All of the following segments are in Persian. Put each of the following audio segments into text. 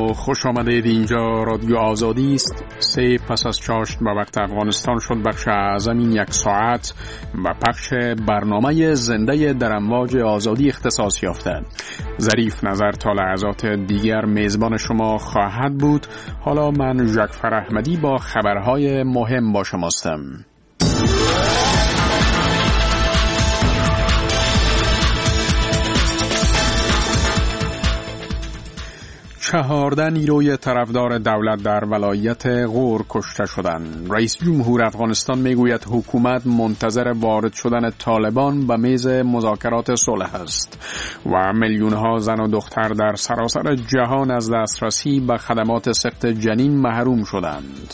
و خوش آمدید. اینجا رادیو آزادی است. 3 پس از چاشت به وقت افغانستان شد بخش اعظم این 1 ساعت و پخش برنامه زنده در امواج آزادی اختصاص یافته. ظریف نظر تا لحظات دیگر میزبان شما خواهد بود. حالا من جعفر احمدی با خبرهای مهم با شماستم. 14 نیروی طرفدار دولت در ولایت غور کشته شدند. رئیس جمهور افغانستان میگوید حکومت منتظر وارد شدن طالبان به میز مذاکرات صلح است و میلیون‌ها زن و دختر در سراسر جهان از دسترسی به خدمات سقط جنین محروم شدند.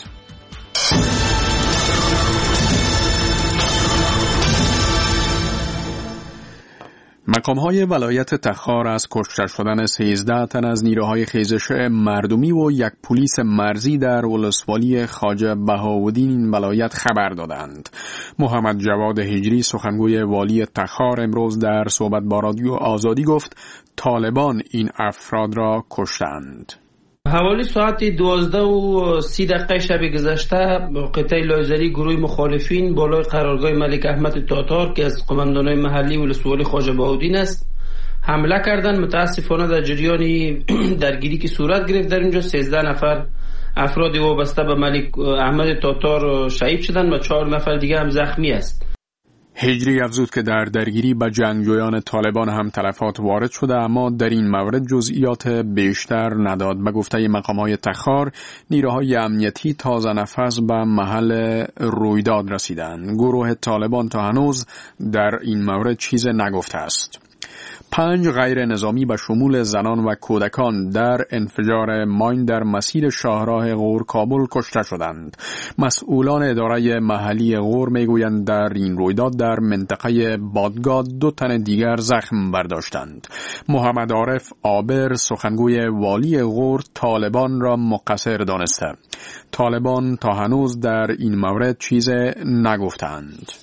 مقام‌های ولایت تخار از کشته شدن 13 تن از نیروهای خیزش مردمی و 1 پلیس مرزی در ولسوالی خواجه بهاءالدین این ولایت خبر دادند. محمد جواد هجری سخنگوی والی تخار امروز در صحبت با رادیو آزادی گفت طالبان این افراد را کشتند. حوالی ساعت 12:30 شب گذشته قطعه لایزری گروه مخالفین بالای قرارگاه ملک احمد تاتار که از قماندانای محلی ولسوالی خواجه بهاءالدین است حمله کردند. متاسفانه در جریان درگیری که صورت گرفت در اینجا 13 نفر افراد وابسته به ملک احمد تاتار شهید شدند و 4 نفر دیگه هم زخمی است. هجری افزود که در درگیری با جنگجویان طالبان هم تلفات وارد شده، اما در این مورد جزئیات بیشتر نداد. به گفته مقامات تخار نیروهای امنیتی تازه نفس به محل رویداد رسیدند. گروه طالبان تا هنوز در این مورد چیز نگفته است. 5 غیر نظامی به شمول زنان و کودکان در انفجار ماین در مسیر شاهراه غور کابل کشته شدند. مسئولان اداره محلی غور میگویند در این رویداد در منطقه بادگاه 2 تن دیگر زخم برداشتند. محمد عارف عابر سخنگوی والی غور طالبان را مقصر دانسته. طالبان تا هنوز در این مورد چیز نگفتند.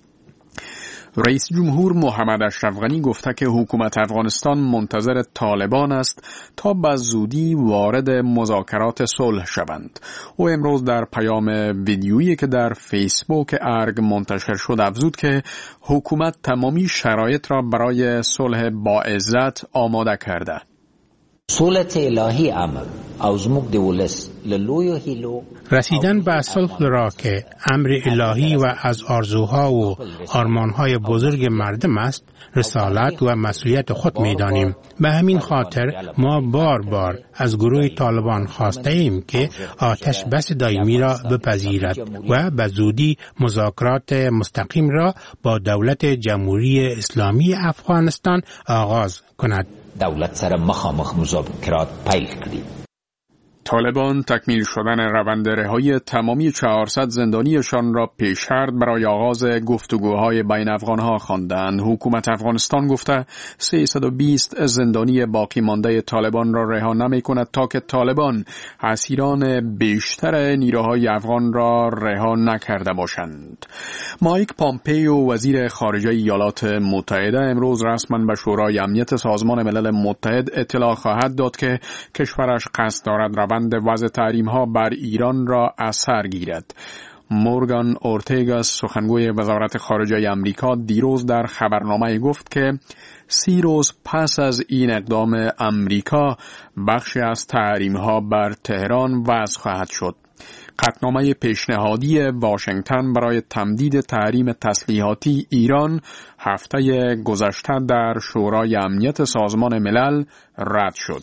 رئیس جمهور محمد اشرف غنی گفته که حکومت افغانستان منتظر طالبان است تا به زودی وارد مذاکرات صلح شوند. او امروز در پیام ویدیویی که در فیسبوک ارگ منتشر شد افزود که حکومت تمامی شرایط را برای صلح با عزت آماده کرده. صلح الهی امر او زموږ د ولس للویو هیلو رسیدن به صلح را که امر الهی و از آرزوها و آرمانهای بزرگ مردم است رسالت و مسئولیت خود می‌دانیم. به همین خاطر ما بار بار از گروه طالبان خواسته ایم که آتش بس دائمی را بپذیرد و به زودی مذاکرات مستقیم را با دولت جمهوری اسلامی افغانستان آغاز کند. دولت سره مخامخ مذاکرات پیل کړي. طالبان تکمیل شدن روند رهایی تمامی 400 زندانیشان را پیش‌شرط برای آغاز گفتگوهای بین افغانها خواندند. حکومت افغانستان گفته 320 زندانی باقی مانده طالبان را رها نمی‌کند تا که طالبان اسیران بیشتر نیروهای افغان را رها نکرده باشند. مایک پامپیو وزیر خارجه ایالات متحده امروز رسما به شورای امنیت سازمان ملل متحد اطلاع خواهد داد که کشورش قصد دارد روند وضع تحریم‌ها بر ایران را اثر گیرد. مورگان اورتگا سخنگوی وزارت خارجه آمریکا دیروز در خبرنامه گفت که 30 روز پس از این اقدام آمریکا بخشی از تحریم‌ها بر تهران وضع خواهد شد. قطعنامه پیشنهادی واشنگتن برای تمدید تحریم تسلیحاتی ایران هفته گذشته در شورای امنیت سازمان ملل رد شد.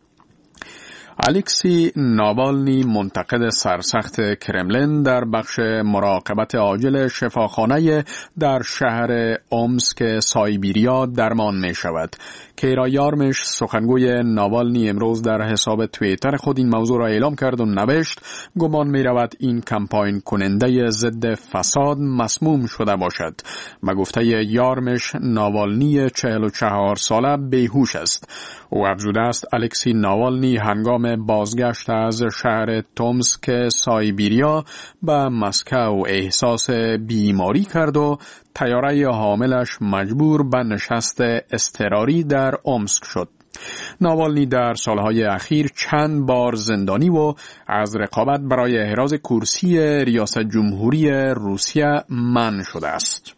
الکسی ناوالنی منتقد سرسخت کرملین در بخش مراقبت عاجل شفاخانه در شهر اومسک سایبیریا درمان می شود. کیرا یارمش سخنگوی ناوالنی امروز در حساب توییتر خود این موضوع را اعلام کرد و نوشت گمان می رود این کمپاین کننده ضد فساد مسموم شده باشد. به گفته یارمش ناوالنی 44 ساله بیهوش است. او افزوده است الکسی ناوالنی هنگام بازگشت از شهر تومسک سایبیریا به مسکو احساس بیماری کرد و طیاره حاملش مجبور به نشست اضطراری در اومسک شد. ناوالنی در سالهای اخیر چند بار زندانی و از رقابت برای احراز کرسی ریاست جمهوری روسیه منع شده است.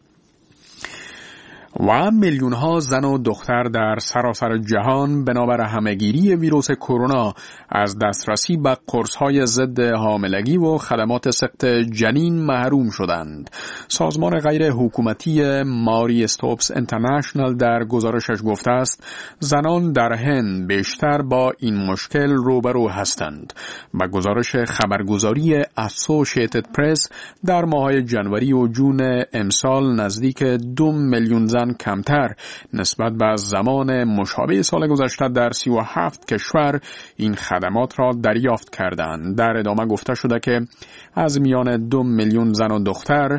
و میلیون‌ها زن و دختر در سراسر جهان بنابر همه‌گیری ویروس کرونا از دسترسی به قرص‌های ضد حاملگی و خدمات سقط جنین محروم شدند. سازمان غیر حکومتی ماری استوپس انترنشنال در گزارشش گفته است زنان در هند بیشتر با این مشکل روبرو هستند. با گزارش خبرگزاری اسوسییتد پرس در ماه‌های جنوری و جون امسال نزدیک 2 میلیون زن کمتر نسبت به زمان مشابه سال گذشته در 37 کشور این خدمات را دریافت کردند. در ادامه گفته شده که از میان 2 میلیون زن و دختر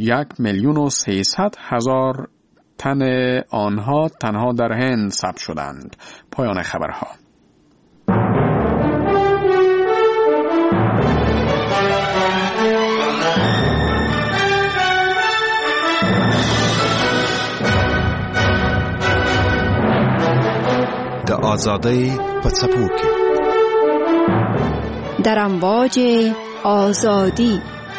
1,300,000 تن آنها تنها در هند ثبت شدند. پایان خبرها. د آزادی په څپو کې در امواج آزادی.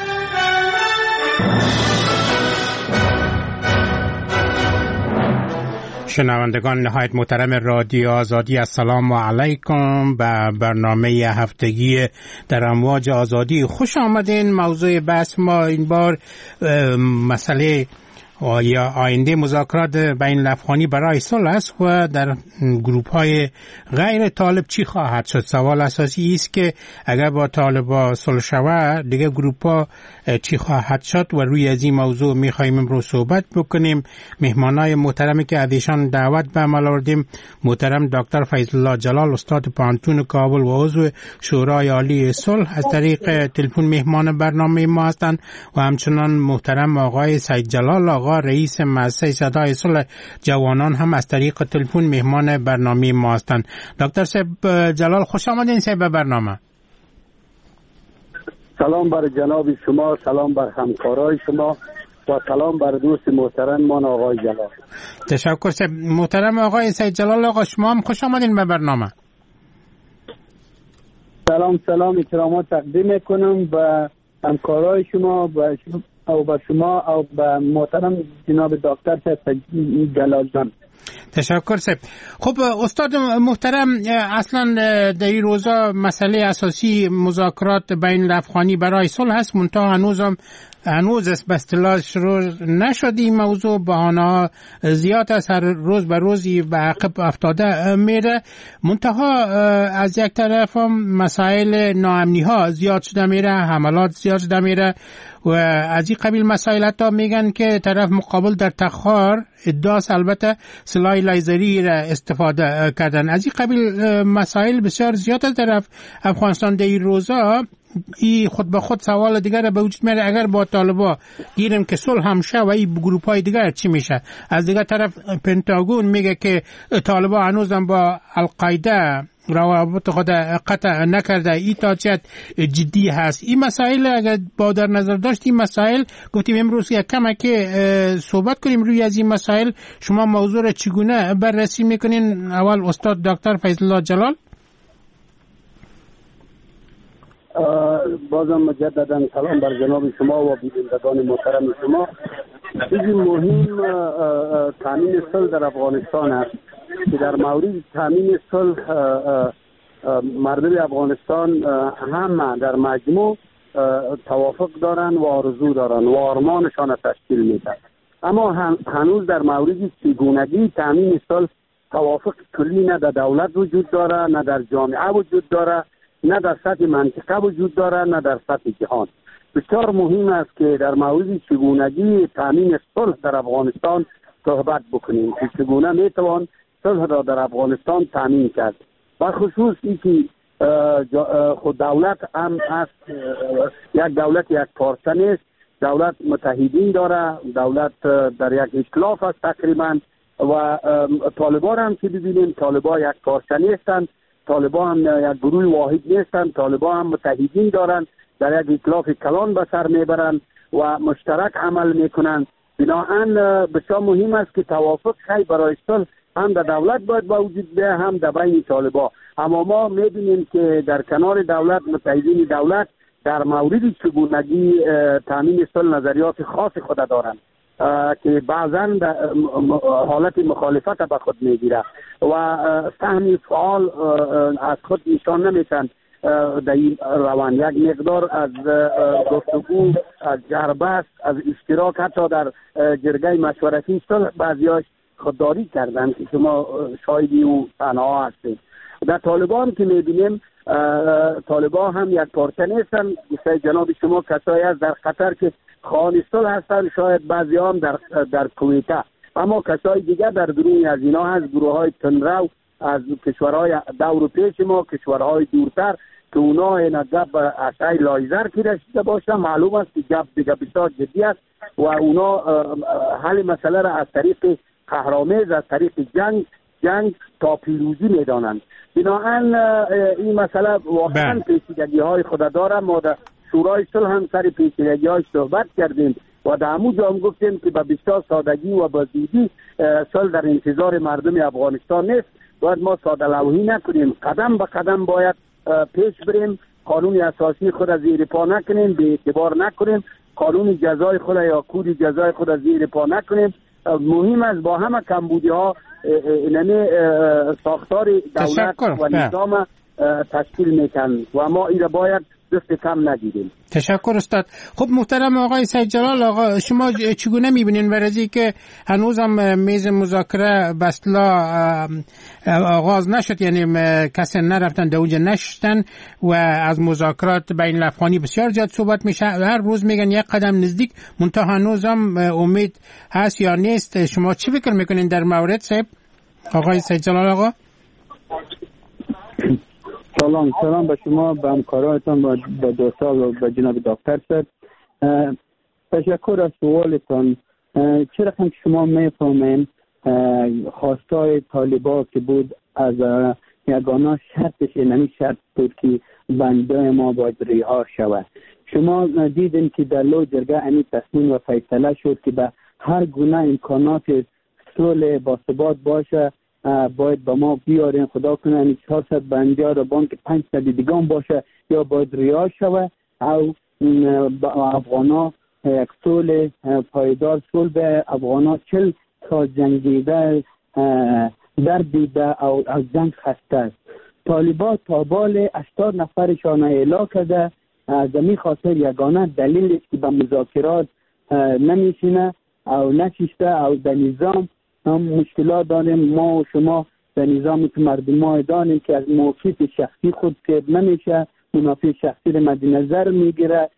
شنوندگان نهایت محترم رادیو آزادی، السلام علیکم. به برنامه هفتگی در امواج آزادی خوش آمدین. موضوع بحث ما این بار مسئله یا آینده مذاکرات بین الافغانی برای صلح است و در گروپ های غیر طالب چی خواهد شد. سوال اساسی است که اگر با طالبا صلح شود دیگه گروپ ها چی خواهد شد و روی از این موضوع میخوایم امروز صحبت بکنیم. مهمانای محترمی که از ایشان دعوت به عمل آوردیم، محترم دکتر فیض الله جلال، استاد پانتون کابل و عضو شورای عالی صلح، از طریق تلفن مهمان برنامه ما هستند و همچنان محترم آقای سید جلال آقا رئیس مؤسسه صدای صلح جوانان هم از طریق تلفن مهمان برنامه ما هستند. دکتر سید جلال خوش آمدین به برنامه. سلام بر جناب شما، سلام بر همکارای شما و سلام بر دوست محترم من آقای جلال. تشکر سید. محترم آقای سید جلال آقا شما هم خوش آمدین به برنامه. سلام احترامات تقدیم میکنم به همکارای شما و به شما و به محترم جناب دکتر جلال جان. تشکر سید. خب استاد محترم، اصلا در این روزا مسئله اساسی مذاکرات بین الافغانی برای صلح هست، منتها هنوز به اصطلاح شروع نشد. این موضوع بهانه‌ها زیاد است، هر روز به روزی به عقب افتاده میره. منتها از یک طرف هم مسائل ناامنی ها زیاد شده میره، حملات زیاد شده میره و از این قبیل مسائل حتی میگن که طرف مقابل در تخار ادعاست البته سلاح لیزری را استفاده کردن. از این قبیل مسائل بسیار زیاد از طرف افغانستان در این روزا. ای خود به خود سوال دیگر به وجود میاد، اگر با طالبا گیریم که صلح هم شه و این گروپ های دیگر چی میشه؟ از دیگر طرف پنتاگون میگه که طالبا هنوزم با القاعده روابط خود قطع نکرده، این تاچت جدی هست. این مسائل اگر با در نظر داشت، این مسائل گفتیم امروز یک کمک صحبت کنیم روی از این مسائل. شما موضوع را چگونه بررسی میکنین؟ اول استاد دکتر فیض الله جلال. بازم مجددا سلام بر جناب شما و بینندگان محترم شما. چیزی مهم تامین صلح در افغانستان است که در مورد تامین صلح مردم افغانستان هم در مجموع توافق دارن و آرزو دارن و آرمانشان تشکیل میدن، اما هنوز در مورد چگونگی تامین صلح توافق کلی نه در دولت وجود داره، نه در جامعه وجود داره، نه در سطح منطقه وجود داره، نه در سطح جهان. بسیار مهم است که در مورد چگونگی تامین صلح در افغانستان صحبت بکنیم که چگونه میتوان صلح را در افغانستان تامین کرد. بخصوص اینکه خود دولت هم است، یک دولت یک پارچه نیست، دولت متحدین داره، دولت در یک ائتلاف است تقریبا و طالبان هم که ببینیم طالبان یک پارچه نیستند، طالبان هم یک گروه واحد نیستند، طالبان هم متحدین دارند، در یک ائتلاف کلان به سر میبرند و مشترک عمل میکنند. بنابراین بسیار مهم است که توافق خیلی برای صلح هم در دولت باید با وجود بیاید هم در بین طالبان. اما ما می‌بینیم که در کنار دولت متحدین دولت در مورد چگونگی تامین صلح نظریات خاص خود دارند که بعضا حالت مخالفت به خود میگیره و سهم فعال از خود نشان نمیتن در این روان. یک مقدار از گفتگو، از جربست، از اشتراک حتی در جرگه مشورتی صلح بعضیاش خودداری کردن که شما شاهدی او تنها هستید. در طالبان که میبینیم طالبان هم یک پارچه نیستن. گفته جناب شما کسایی از در قطر که خواهان صلح هستن، شاید بعضی هم در کویته، اما کسای دیگر در درون از اینا هست گروه های تندرو از کشورهای دور پیش ما، کشورهای دورتر که اونا این گپ اشعای لایزر که رشته باشه. معلوم است که گپ دیگه بسیار جدی است و اونا حل مسئله را از طریق قهرآمیز، از طریق جنگ تا پیروزی میدانند. بنابراین این مسئله واقعا پیچیدگی های خود داره. ما در شورای صلح هم سر پیچیدگی های صحبت کردیم و در همون جا هم گفتیم که به بسیار سادگی و با زودی صلح در انتظار مردم افغانستان نیست. باید ما ساده لوحی نکنیم، قدم به قدم باید پیش بریم. قانون اساسی خود از زیر پا نکنیم، به اعتبار نکنیم، قانون جزای خود یا کود جزای خود از زیر پا نکنیم. مهم است با همه کمبودی ها اینمی ساختار دولت و نظام تشکیل میکن و ما این را باید دست کم نگیریم. تشکر استاد. خب محترم آقای سید جلال، آقا شما چگونه میبینین ورزی که هنوز هم میز مذاکره بسلا آغاز نشد، یعنی کسی نرفتن در اونجا نشستن و از مذاکرات بین الافغانی بسیار زیاد صحبت میشه، هر روز میگن یک قدم نزدیک، منتها هنوز هم امید هست یا نیست؟ شما چی فکر میکنین در مورد صاحب آقای سید جلال آقا؟ سلام به شما، به همکاراتون، به دوستان و به جناب دکتر صاحب. تشکر از سوالتان. چرا که شما میفهمین خواستای طالبان که بود از یگانه شرطش اینمی شرط بود که بنده ما باید رها شود. شما دیدین که در لو جرگه امی تصمیم و فیصله شد که به هر گونه امکانات صلح با ثبات باشه باید با ما بیارین، خدا کنه 400 بندیار رو بانک 500 دیگان باشه یا باید رها شود او افغانا یک صلح پایدار، صلح به افغانا 40 سال جنگیده در دیده او از جنگ خسته است. طالبان تا بال 80 نفرشان اعلام کرده. از این خاطر یگانه دلیل است که به مذاکرات نمیشینه او نشسته او در نظام هم مشکلات داریم. ما و شما در نظامی که مردم ها داریم که از موقف شخصی خود که نمیشه، منافع شخصی را مد نظر میگیره،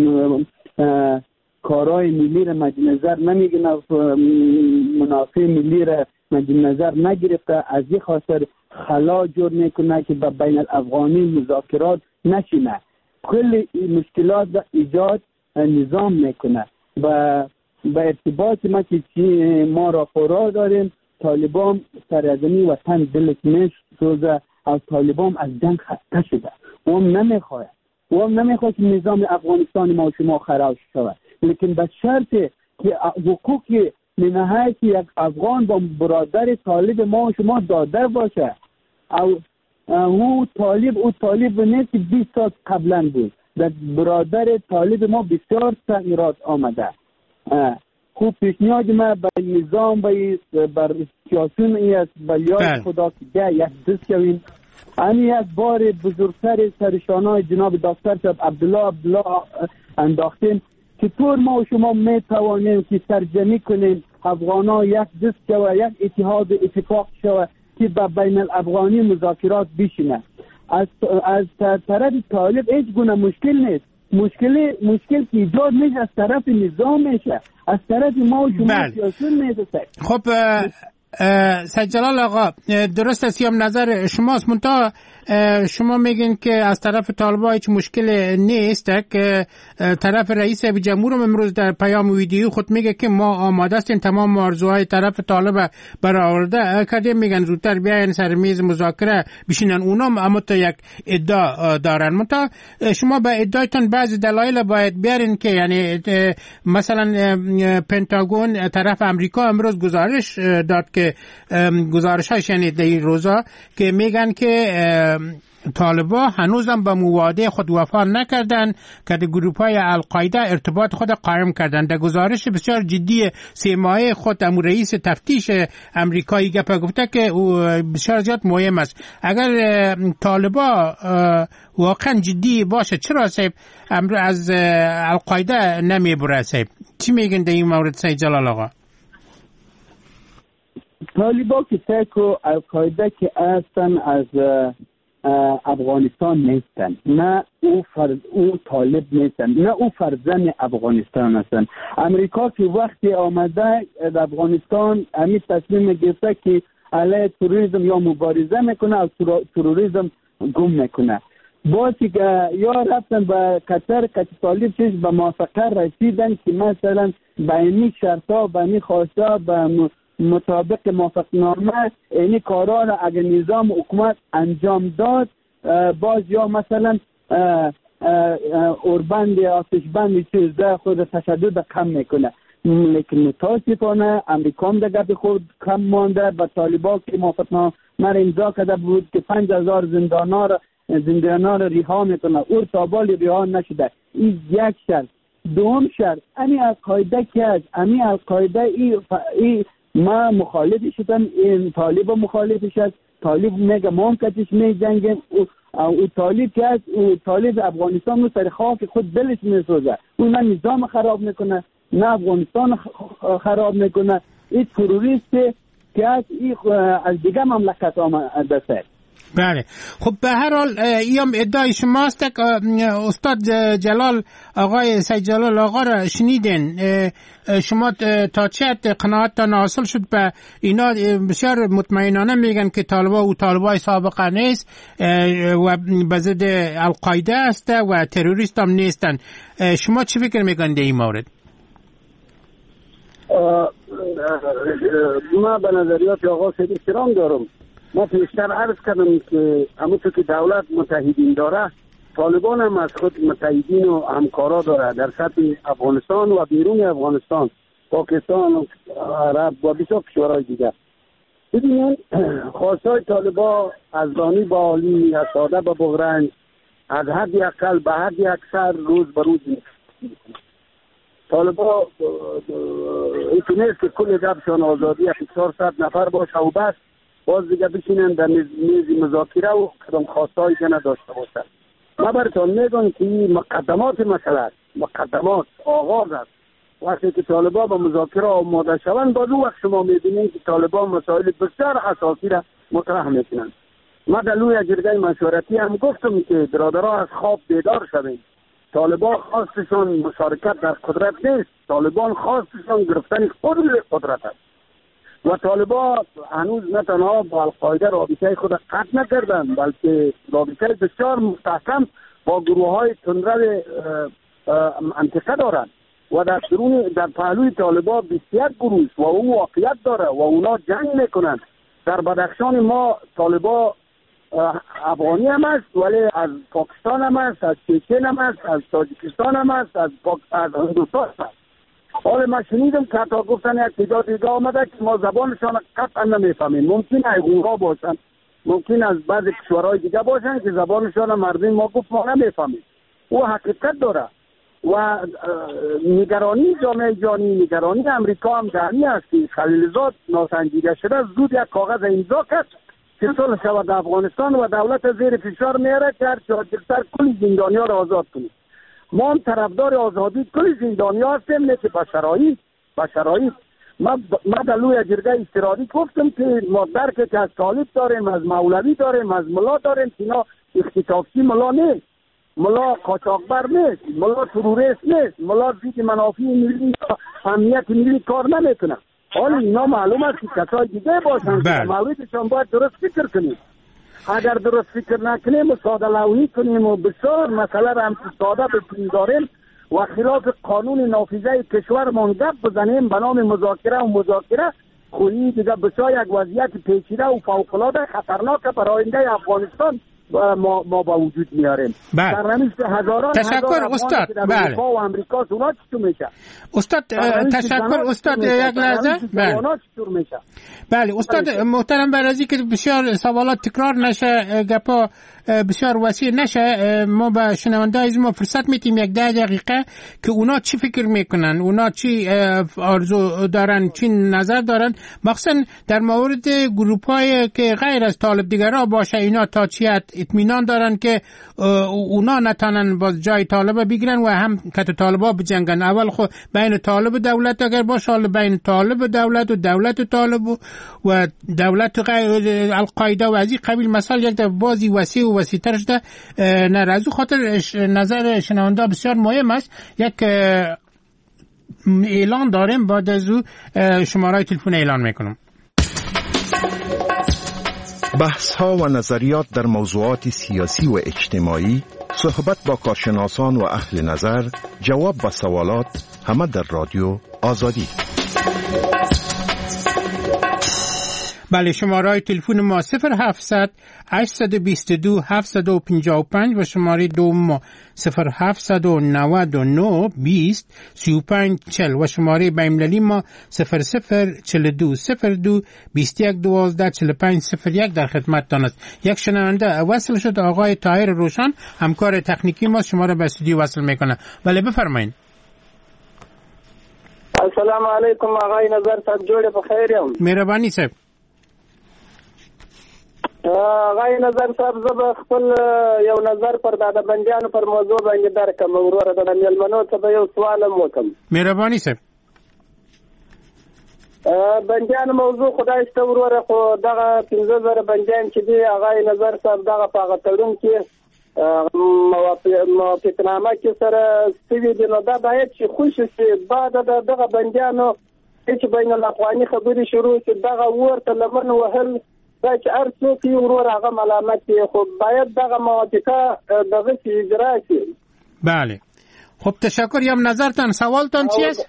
کارهای ملی را مد نظر نمیگیره، منافع ملی را مد نظر نگرفته. از این خاطر خلا جور میکنه که به بین الافغانی مذاکرات نشینه. کل مشکلات را ایجاد نظام میکنه. با ارتباط ما که ما را خورا داریم، طالبان سرزمین وطن دلش میسوزه او طالبان از جنگ خسته شده. او هم نمیخواد که نظام افغانستان ما و شما خراب شود، لیکن به شرط که حقوق نهایت یک افغان با برادر طالب ما و شما داده باشه. او طالب نیست که 20 سال قبلا بود. در برادر طالب ما بسیار تغییرات آمده. خوب پیشنهاد ما به نظام بر سیاسون است به یاد خدا که یک دست شویم. همین یک بار بزرگتر سرشانای جناب دکتر صاحب عبدالله انداختیم که طور ما و شما می توانیم که ترجمه کنیم افغانا یک دست شوه، یک اتحاد اتفاق شوه که به بین الافغانی مذاکرات بشینه. از طرف طالب هیچ گونه مشکل نیست. مشکل که ایجاد میشه از طرف نظام میشه، از طرف ما و شما سیاسون میشه. خب سید جلال آقا، درست است هم نظر شماست، منتها شما میگین که از طرف طالبان هیچ مشکل نیست که طرف رئیس جمهور امروز در پیام ویدیو خود میگه که ما آماده هستیم تمام آرزوهای طرف طالب برآورده کردیم، میگن زودتر بیاین سر میز مذاکره بشینن. اونا اما تا یک ادعا دارن، منتها شما به ادعایتون بعضی دلایل باید بیارین که یعنی مثلا پنتاگون طرف امریکا امروز گزارش داد که که گزارش های شنید در این روزا که میگن که طالبان هنوزم به مواعده خود وفا نکردن که در گروپ های القاعده ارتباط خود قائم کردن. در گزارش بسیار جدی 3 ماهه خود رئیس تفتیش امریکایی گفته که بسیار زیاد مهم است. اگر طالبان واقعا جدی باشه چرا از القاعده نمیبره؟ چی میگن در این مورد سید جلال آقا؟ طالبان که تاکو القاعده که اصلا از افغانستان نیستن، نه او طالب نیستن، نه او فرزند افغانستان هستن. امریکا که وقتی آمده در افغانستان همین تصمیم گرفته که علیه تروریسم یا مبارزه میکنه و تروریسم گم میکنه. باسی که یا رفتن به قطر که طالب چیز به موافقه رسیدن که مثلا به این شرطا به این خواسته به مطابق موافقتنامه اینی کارا را اگر نظام حکومت انجام داد، باز یا مثلا اوربند آتشبند چیز ده خود تشدد کم میکنه. لیکن متاسفانه امریکا هم در خود کم مانده. به طالبان که موافقتنامه را امضا کرده بود که 5000 زندانیان را رها میکنه، او تابال رها نشده. این یک شرط. دوم شرط امی القاعده که از امی القاعده ای ما مخالف شدم، این طالب مخالفش است. طالب میگه ما هم کتش میجنگیم. او طالب که است، او طالب افغانستان رو سر خاک خود دلش میسوزه. او نه نظام خراب میکنه نه افغانستان خراب میکنه. این تروریست که است از دیگه مملکت آمده است. بله. خب به هر حال این ادعای شماست که استاد جلال آقای سید جلال آقا را شنیدین. شما تا چه قناعتتان حاصل شد به اینا؟ بسیار مطمئنانه میگن که طالبان و طالبای سابقه نیست و به ضد القاعده است و تروریست هم نیستن. شما چی فکر میکنید در این مورد؟ ما به نظریات آقا سید احترام دارم. ما پیشتر عرض کردم که همونطور که دولت متحدین داره، طالبان هم از خود متحدین و همکارا داره در سطح افغانستان و بیرون افغانستان، پاکستان و عرب و بسیار کشورهای دیگر. ببینید خواستای طالبان از دانی با عالی، از ساده به بغرنج، از حدی اقل به حدی اکثر روز به روز طالبان این نیست که کل دبشان آزادی 400 نفر باشه و بس باز دیگه بشینن در میز مذاکره و کدام خواستایی که نداشته باشن. ما براتون میگم که این مقدمات مسئله است، مقدمات آغاز است. وقتی که طالبان با مذاکره آماده شوند، باز اون وقت شما میبینید که طالبان مسائل بسیار حساسی را مطرح میکنن. ما در لوی جرگه مشورتی هم گفتم که برادرها از خواب بیدار شوید. طالبان خواستشون مشارکت در قدرت نیست، طالبان خواستشون گرفتن خود قدرت است. و طالبان هنوز نه تنها با القاعده رابطه خود قطع نکردند، بلکه رابطه بسیار مستحکم با گروه های تندرو منطقه دارند و در پهلوی طالبان 21 گروه و اون واقعیت داره و اونا جنگ میکنند. در بدخشان ما طالبان افغانی هم است، ولی از پاکستان هم است، از چچن هم است، از تاجیکستان هم است، از هندوستان است. حالا ما شنیدم که حتی گفتن یک تعداد دیگه آمده که ما زبانشان قطعا نمیفهمیم. ممکن ایغورها باشن، ممکن از بعضی کشورهای دیگه باشن که زبانشان مردم ما گفت ما نمیفهمیم. او حقیقت داره و نگرانی جامعه جهانی، نگرانی امریکا هم دهنی است که خلیلزاد ناسنجیده شده زود یک کاغذ امضا کرد که صلح شود افغانستان و دولت زیر فشار میاره که هر چهارجلتر کل زندانیان را آزاد کنید. ما هم طرفدار آزادی کل زندانیان هستیم، لیکن با شرایط. ما در لوی جرگه اضطراری گفتم که ما درک که از طالب داریم، از مولوی داریم، از ملا داریم که اینا اختطافچی ملا نیست، ملا قاچاقبر نیست، ملا تروریست نیست، ملا ضد منافع ملی امنیت ملی کار نمیکنه. حالا اینا معلوم است که کسای دیگه باشن که موردشان باید درست فکر کنیم. اگر درست فکر نکنیم و ساده لوحی کنیم و بسیار مسئله را هم ساده بکنیم داریم و خلاف قانون نافذه کشورمان گپ بزنیم به نام مذاکره خویی دیگه بسیار یک وضعیت پیچیده و فوق‌العاده خطرناک برای آینده افغانستان ما با وجود میاریم. سرنوشت هزاران تشکر استاد. بله. و امریکا اونا چطور میشه؟ استاد تشکر استاد. یک لحظه. بله استاد محترم، برای از اینکه بسیار سوالات تکرار نشه، گپا بسیار وسیع نشه، ما به شنونده از ما فرصت میتیم یک 10 دقیقه که اونا چی فکر میکنن، اونا چی آرزو دارن، چی نظر دارن، مخصوصا در مورد گروپ های که غیر از طالب دیگرها باشه، اینا تا چی اطمینان دارن که اونا نتانن باز جای طالب بگیرن و هم که طالبا بجنگن. اول خود بین طالب دولت اگر باشه، حالا بین طالب دولت و دولت طالب و دولت غیر القاعده و از این قبیل مسائل یک بازی وسیع و وسیع‌تر شده. نرازو خاطر نظر شنونده بسیار مهم است. یک اعلان داریم، بعد از او شماره تلفن اعلان میکنم. بحث ها و نظریات در موضوعات سیاسی و اجتماعی، صحبت با کارشناسان و اهل نظر، جواب و سوالات، همه در رادیو آزادی. بله، شماره تلفن ما 0700 822 755 و شماره دوم ما 0799 20 35 40 و شماره بین‌المللی ما 0042 02 21 12 45 01 در خدمتتان است. یک شنونده وصل شد، آقای طاهر روشن، همکار تکنیکی ما شما را به استودیو وصل میکنه. بله بفرمایید. السلام علیکم آقای نظر صاحب، جوړ په خیر یم. مهرباني صاحب. آقای نظر صاحب، زه به خپل یو نظر پر د بندیانو پر موضوع باندې درکم. وروره د میلمنو څخه یو سوال وکم. مهرباني صاحب. بندیانو موضوع خدای ست وروره، خو دغه 15000 بندیان چې دی آقای نظر صاحب دغه په تړون کې موافقتنامه کې سره سوي دي، نو دا باید چې خوش شي بعد دغه بندیانو چې بین الاقوامي خبرې شروع شي، دغه ورته لمن وهل دا چې هر څوک یې ورور هغه ملامت دی، خو باید دغه موافقه دغه اجرا شي. بله خب تشکر. یم نظرتان سوالتان چی است؟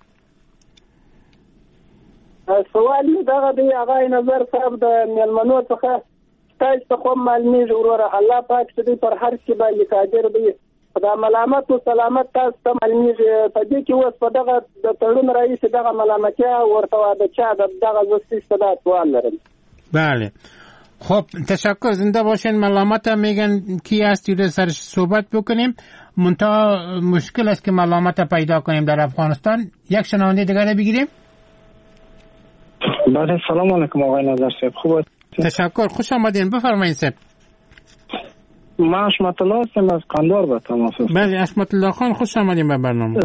سوال دغه دی آقای نظر صاحب، د میلمنو څخه تاسو ته خو معلومیږي وروره الله پاک دې پر هر څه باندې قادر دی، خدا ملامت او سلامت تاسو ته معلومیږي. په دې کې اوس په دغه د تړون رئیس دغه ملامتیا ورته د چا دغه زستی صدا سوال لرم. بله خب تشکر، زنده باشین. ملامت میگن کی است دیگه سرش صحبت بکنیم، منتها مشکل است که ملامت پیدا کنیم در افغانستان. یک شنونده دیگر بگیریم. بله سلام علیکم آقای نظر صاحب، خوب تشکر، خوش آمدین. بفرمایید صاحب. ما حشمت الله هستم از قندار به تماس. بله حشمت الله خان، خوش آمدین به برنامه.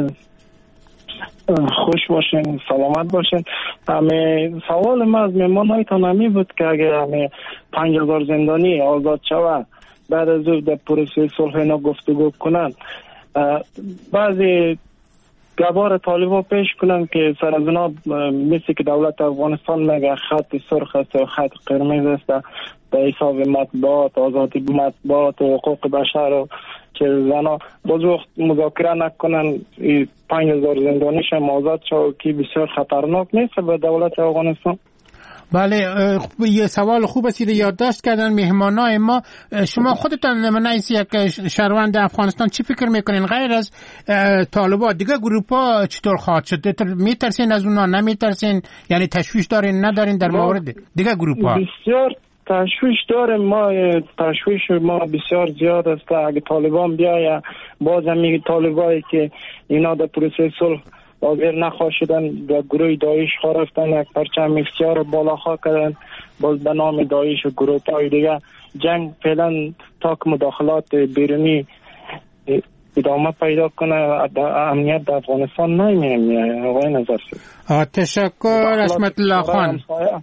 خوش باشین، سلامت باشین. سوال ما از مهمانایتان همی بود که اگر 5000 زندانی آزاد شود بعد از او در پروسه صلح اینا گفتگو کنند، بعضی گوار طالبا پیش کنند که سر از اونا مثل که دولت افغانستان میگه خط سرخ است و خط قرمز است در حساب مطبوعات، آزادی مطبوعات و حقوق بشر و که زنا باز وقت مذاکره نکنن 5000 زندانیش آزاد شد که بسیار خطرناک نیست به دولت افغانستان. بله یه سوال خوب است یادداشت کردن مهمانای ما. شما خودتان نمایش یک شهروند افغانستان چی فکر میکنین غیر از طالبان دیگه گروپا چطور خواهد شد؟ میترسین از اونا، نمیترسین؟ یعنی تشویش دارین ندارین در مورد دیگه گروپا؟ بسیار تشویش داریم ما، تشویش ما بسیار زیاد است. اگه طالبان بیاید باز هم طالبایی که اینا در پروسه صلح حاضر نخواهشدن در گروه داعش خواه رفتن، یک پرچم اختیار بالا خواه کردن، باز به نام داعش و گروه های دیگه جنگ فعلا تا که مداخلات بیرونی ادامه پیدا کنه امنیت در افغانستان نمیه. آقای نظر تشکر حشمت الله خان.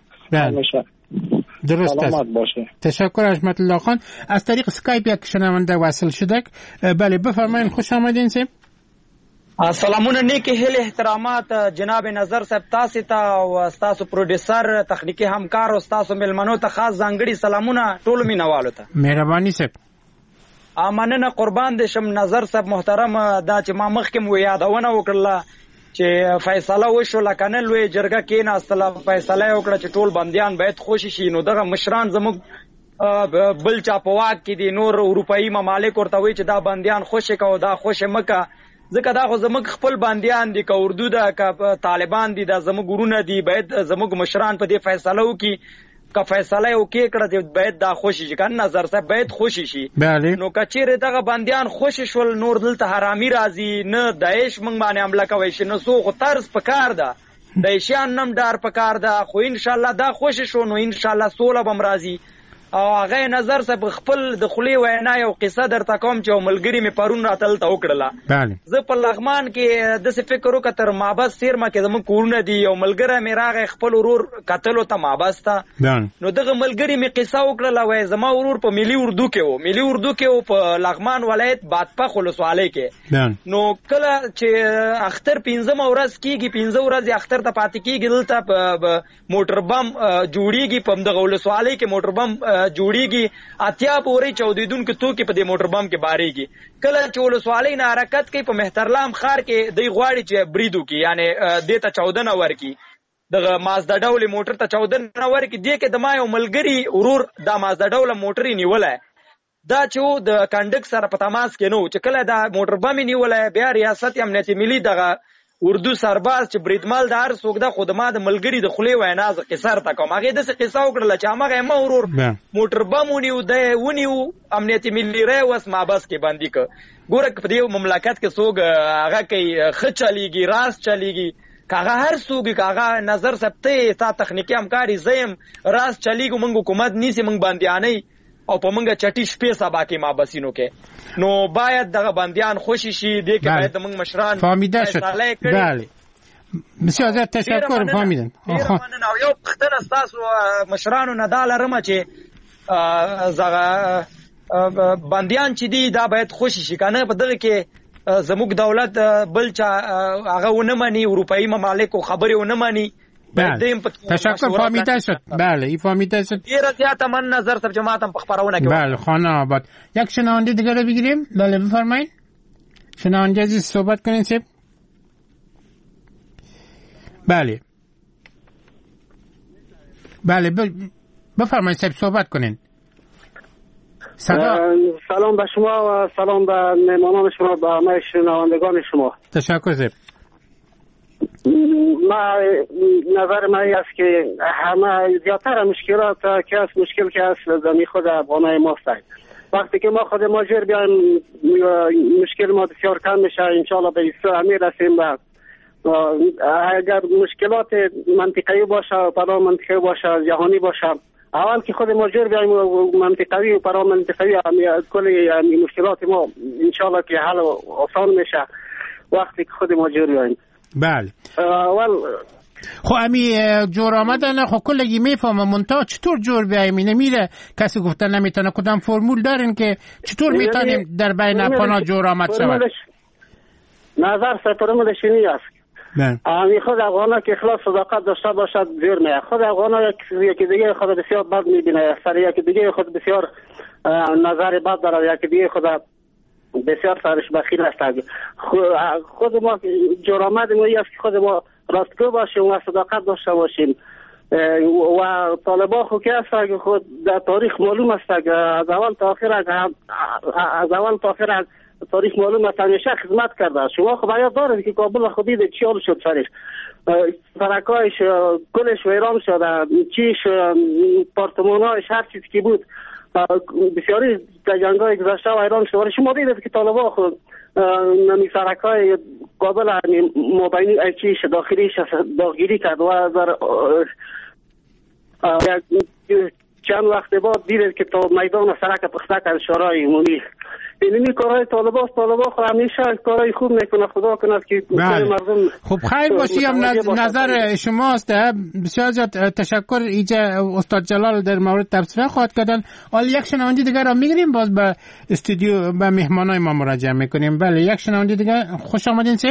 درست است. تشکر حشمت الله خان. از طریق اسکایپ یک شنونده وصل شده. بله بفرمایید، خوش آمدین سیم. سلامونه، نیکی هیل احترامات جناب نظر صاحب تاسو ته او تاسو پروډوسر تخنیکی همکار او تاسو ملمنو ته خاص ځانګړي سلامونه ټول مینوالو ته. مهرباني صاحب. مننه قربان دې شم نظر صاحب محترم. دا چې ما مخکې مو یادونه وکړه چې فیصله وشو لکنه لوی جرګه کې نه اصله فیصله وکړه چې ټول بنديان باید خوشی شي، نو دغه مشران زموږ بل چا په واک کې دي نور اروپایي ممالک ورته وایي چې دا بندیان خوشې کوه دا خوشې مکه ځکه دا خو زموږ خپل بندیان دي که اردو ده که طالبان دي دا زموږ ورونه دي باید زموږ مشران په دې فیصله وکړي که فیصله یې وکړي کړه باید دا خوشې شي که نظر صاحب باید خوشې شي نو که چیرې دغه بندیان خوشې شول نور دلته حرامي راځي نه داعش موږ باندې حمله کوی شي نه څو خو طرز پکار ده داعشیان نم ډار پکار ده خو انشاءالله دا خوشې شو نو انشاءالله سوله به م راځي او هغه نظر صاحب خپل د خولې وینا یو قصه درته کوم چې یو ملګري مې پرون راته هلته وکړله زه په لغمان کې داسې فکر وکړه تر مابس څیرمه کې زموږ کورونه دي یو ملګری مې راغی خپل ورور کتلو ته مابس ته نو دغه ملګري مې قصه وکړله وایي زما ورور په ملي اردو کې و په لغمان ولایت بادپخ ولسوالۍ کې نو کله چې اختر 15 ورځ کېږي 15 ورځې اختر ته پاتې کېږي دلته موټر بم جوړېږي په همدغه ولسوالۍ کې موټر بم جوړیږي اتیا پورې چودیدونکو توکي په دې موټر بم کې باریږي کله چې ولسوالۍ نه حرکت کوي په مهترلام ښار کې دوی غواړي چې بریدو کې یعنی دې ته 14 ورکي دغه مازدا ډول موټر ته 14 ورکي دې کې د ما یو ملګری ورور دا مازدا ډول موټر نیولای دا چې د کنډک سره په تماس کې نو چې کله دا موټر بم نیولای بیا ریاست امنیت ملي دغه اردو سرباز چې بریدمل د هر څوک د خود ما د ملګری د خولې وینا ز قصر تا کوم هغه د قصه وکړه چې هغه ما ورور موټر بم ونیو امنیت ملي ریوس ما بس کې باندې ک ګوره په دې مملکت کې څوک هغه کوي خ چلیږي راس چلیږي کاغه هر څوک کاغه نظر ثبته تا تخنیکی همکاري زم راس چلیږي مونږ حکومت نیسی مونږ باندې او په منګه چټي شپې سبا کې ما بسینو کې نو باید دغه بندیان خوشی شي دې کې باید موږ مشران فهمیده شد بله بسیار زیاد تشکر فهمیدم یو پختنه تاسو مشرانو نه دا لرم چې زغه بندیان چې دي دا باید خوشی شي کنه په دغه کې زموږ دولت بل چا هغه ونه مانی اروپایي ممالک خبري ونه مانی تشکر فهمیده شد بله فهمیده شد دیره زیاده من نظر سب جماعتم په خبرونه کې بله خانه آباد یک شنونده دیگه رو بگیریم بله بفرمایید شنونده عزیز صحبت کنین سب بله بله بفرمایید سب صحبت کنین سلام به شما و سلام به مهمانان شما به همه شنوندگان شما تشکر سب نظر من است که همه زیادتر مشکلات که است مشکل که است زمین خود افغانای ماست وقتی که ما خود ماجر بیایم مشکل ما بسیار کم میشه انشالله به ایسا همی رسیم و اگر مشکلات منطقه‌ای باشه پرا منطقه‌ای باشه جهانی باشه اول که خود ماجر بیایم منطقه‌ای و پرا منطقه‌ای کل مشکلات ما انشالله که حل آسان میشه وقتی که خود ماجر بیایم بله خب امی جور آمدن خب کلگی میفهمم منتها چطور جور بیاییم نمیره کسی گفتن نمیتونه کدام فرمول دارین که چطور میتونیم در بین پناه جور آمد شود نظر سپرمون شینی است امی خود افغانا که اخلاص صداقت داشته باشد زیر میه خود افغانا یکی دیگه خود بسیار بد میبینه سر یکی دیگه خود بسیار نظر بد داره یکی دیگه خود بسیار سرش بخیل است خود ما جرامت ما است که خود ما راستگو باشیم و صداقت داشته باشیم و طالبان خود که است که خود در تاریخ معلوم است که از اول تا آخر تاریخ معلوم است همیشه خدمت کرده شما خب باید دارید که کابل خودی ده چی حال شد سرش فرکایش کلش ویران شده چیش پارتمانایش هر چیزی که بود بسیاری در جنگای گذشته و ایران شده شما دیدید که طالبان خود نمی سرکای قابل مبینی چیش داخلیش داخلی کرد و در چند وقت بعد دیدید که تا میدان سرک پخته کرد شورای عمومی اینمی کارهای طالبان خود همیشه کارهای خوب میکنه خدا کند که مردم خب خیر باشی هم نظر شماست بسیار زیاد تشکر ایجا استاد جلال در مورد تبصره خواهد کردن حالا یک شنونده دیگر را میگیریم باز به استودیو به مهمانای ما مراجعه میکنیم بله یک شنونده دیگر خوش آمدین سیب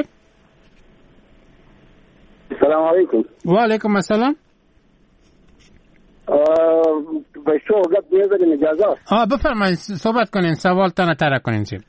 سلام علیکم و علیکم السلام بایشو گپ بیازدیم اجازه بفرمایید صحبت کنین سوال تانه تره کنین سیم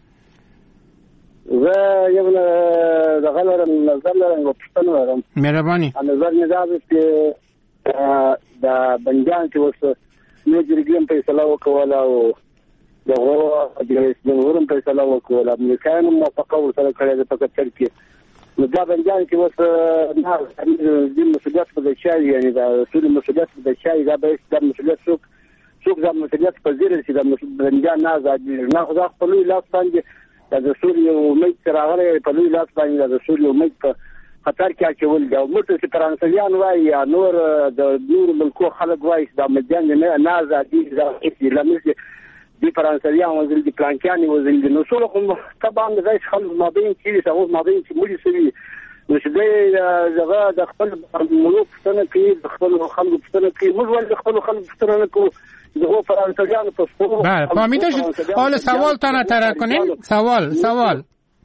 و یه نظر لرم و پشتن لرم مهربانی نظر نظر است که در بنجان که وست لوی جرګې هم فیصله وکوله او دغه رئیس جمهور هم فیصله وکوله، امریکایانو موافقه ورسره کړې ده په قطر کې. نو دا بندیان چې اوس نه د مسؤلیت په ځای شوي، یعنې د ټول مسؤلیت په ځای شوي، دا به د مسؤلیت څوک دا مسؤلیت پذیره شي، د بندیان نه ازادېږي. نه خو دا په لوی لاس باندې د سوري یو امید چې راغلی په لوی لاس باندې د سوري امید په خطر کې اچول دي. او موږ چې فرانسویان وایي یا نور د نورو ملکو خلک وایي چې دا بندیان نه ازادېږي، دا هېڅ لمس دي فرانسویان وزل دي پلانکیانې وزل دي. نو ټول خو طبعا د ځای خلک مابین چې هغوی مابین چې مړي شوي، نو چې دی دغه د خپل ملوک پوښتنه کوي، د خپلو خلکو پوښتنه کوي. موږ ولې د خپلو خلکو پوښتنه نه کوو؟ دغه فرانسویانو په سپورو فهمیده شد. حالا سوال تا نتره کنیم. سوال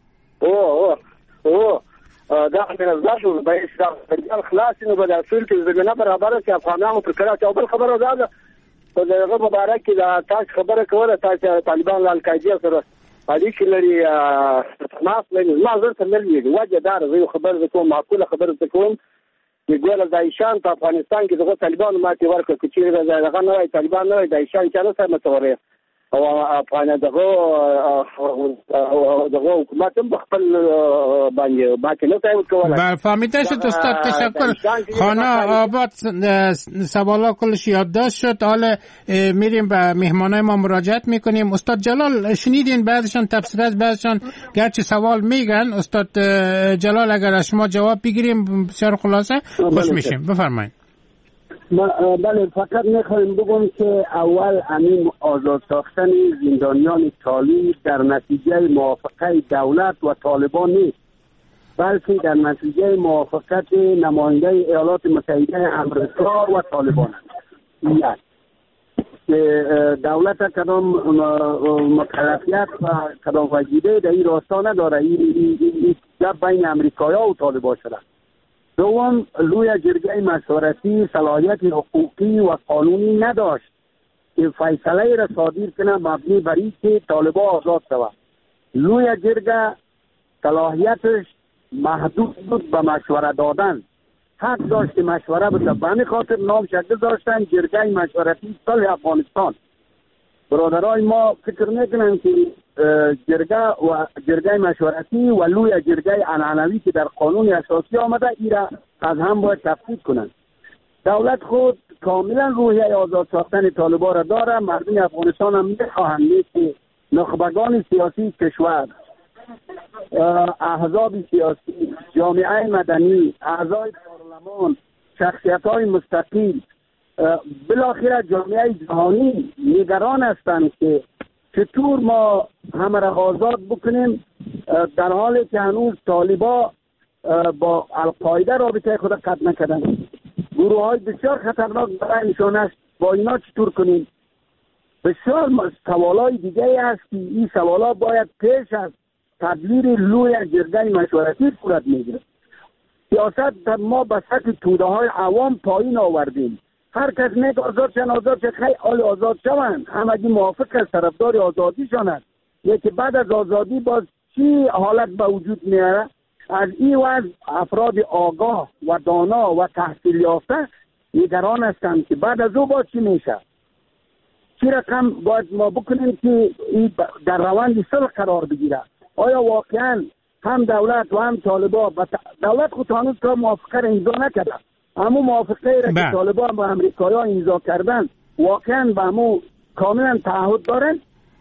دا خبره شو به اسلام خلاص نو به د اصول کې زمينه برابر چې افغانانو پر کړه. او بل خبره ده په دغه مبارک کې دا تاسو خبره کوله، تاسو طالبان له القاعده سره اړیکې لري، تماس لري. ما زه ته ملي وجه دار زه خبره کوم، معقوله خبره کوم چې ګوره د ایشان په افغانستان کې دغه طالبان ماتې ورکړه، چې دغه نه وای طالبان نه وای د ایشان چا سره متوري او افغان دغه حکومت هم خپل باندې ماتې نه کوي کوله. فهمیده شد استاد، تشکر. خانه آباد سوالا کلش یادداشت شد. حالا میریم به مهمانای ما مراجعت میکنیم. استاد جلال شنیدین بعضشان تفسیر از بعضشان گرچه سوال میگن. استاد جلال اگر از شما جواب بگیریم بسیار خلاصه خوش میشیم. بفرمایید. بله، فقط میخوایم بگم که اول همین آزاد ساختن زندانیان تالی در نتیجه موافقه دولت و طالبان نیست، بلکه در نتیجه موافقت نماینده ایالات متحده امریکا و طالبان است. دولت کدام مکلفیت و کدام وجیبه در این راستا نداره. این بین امریکایی و طالبان شده. دوم، لوی جرگه مشورتی صلاحیت حقوقی و قانونی نداشت که فیصله را صادر کنه مبنی بر اینکه طالبان آزاد شود. لوی جرگه صلاحیتش محدود بود به مشوره دادن. حق داشت مشوره بده. به همین خاطر نام شکل داشتن جرگه مشورتی صلح افغانستان. برادرای ما فکر میکنن که جرگه مشورتی و لوی جرگه عنعنوی که در قانون اساسی آمده ایرا از هم باید تفکیک کنند. دولت خود کاملا روحیه آزاد ساختن طالبان را داره. مردم افغانستان هم میخواهند که نخبگان سیاسی کشور، احزاب سیاسی، جامعه مدنی، اعضای پارلمان، شخصیت‌های مستقل، بالاخره جامعه جهانی نگران هستند که چطور ما همه را آزاد بکنیم در حالی که هنوز طالبان با القاعده رابطه خود قطع نکردن. گروه های بسیار خطرناک برایشان است. با اینا چطور کنیم؟ بسیار سوالای دیگه است که این سوالا باید پیش از تبلیر لوی جرگه مشورتی صورت میگیره. سیاست ما به سطح توده های عوام پایین آوردیم. هر کس میگه آزاد شد خیلی حال آزاد شوند. همگی موافق است، طرفدار آزادیشان است. یکی بعد از آزادی باز چی حالت به وجود میاره؟ از این وضع افراد آگاه و دانا و تحصیل یافته نگران هستند که بعد از او باز چی میشه؟ چی رقم باید ما بکنیم که این در روند صلح قرار بگیره؟ آیا واقعا هم دولت و هم طالبان دولت خود هنوز که موافقه را امضا نکرده، اما موافقه را که طالبان با امریکایی‌ها امضا کردن واقعا به همو کاملا تعهد دارن؟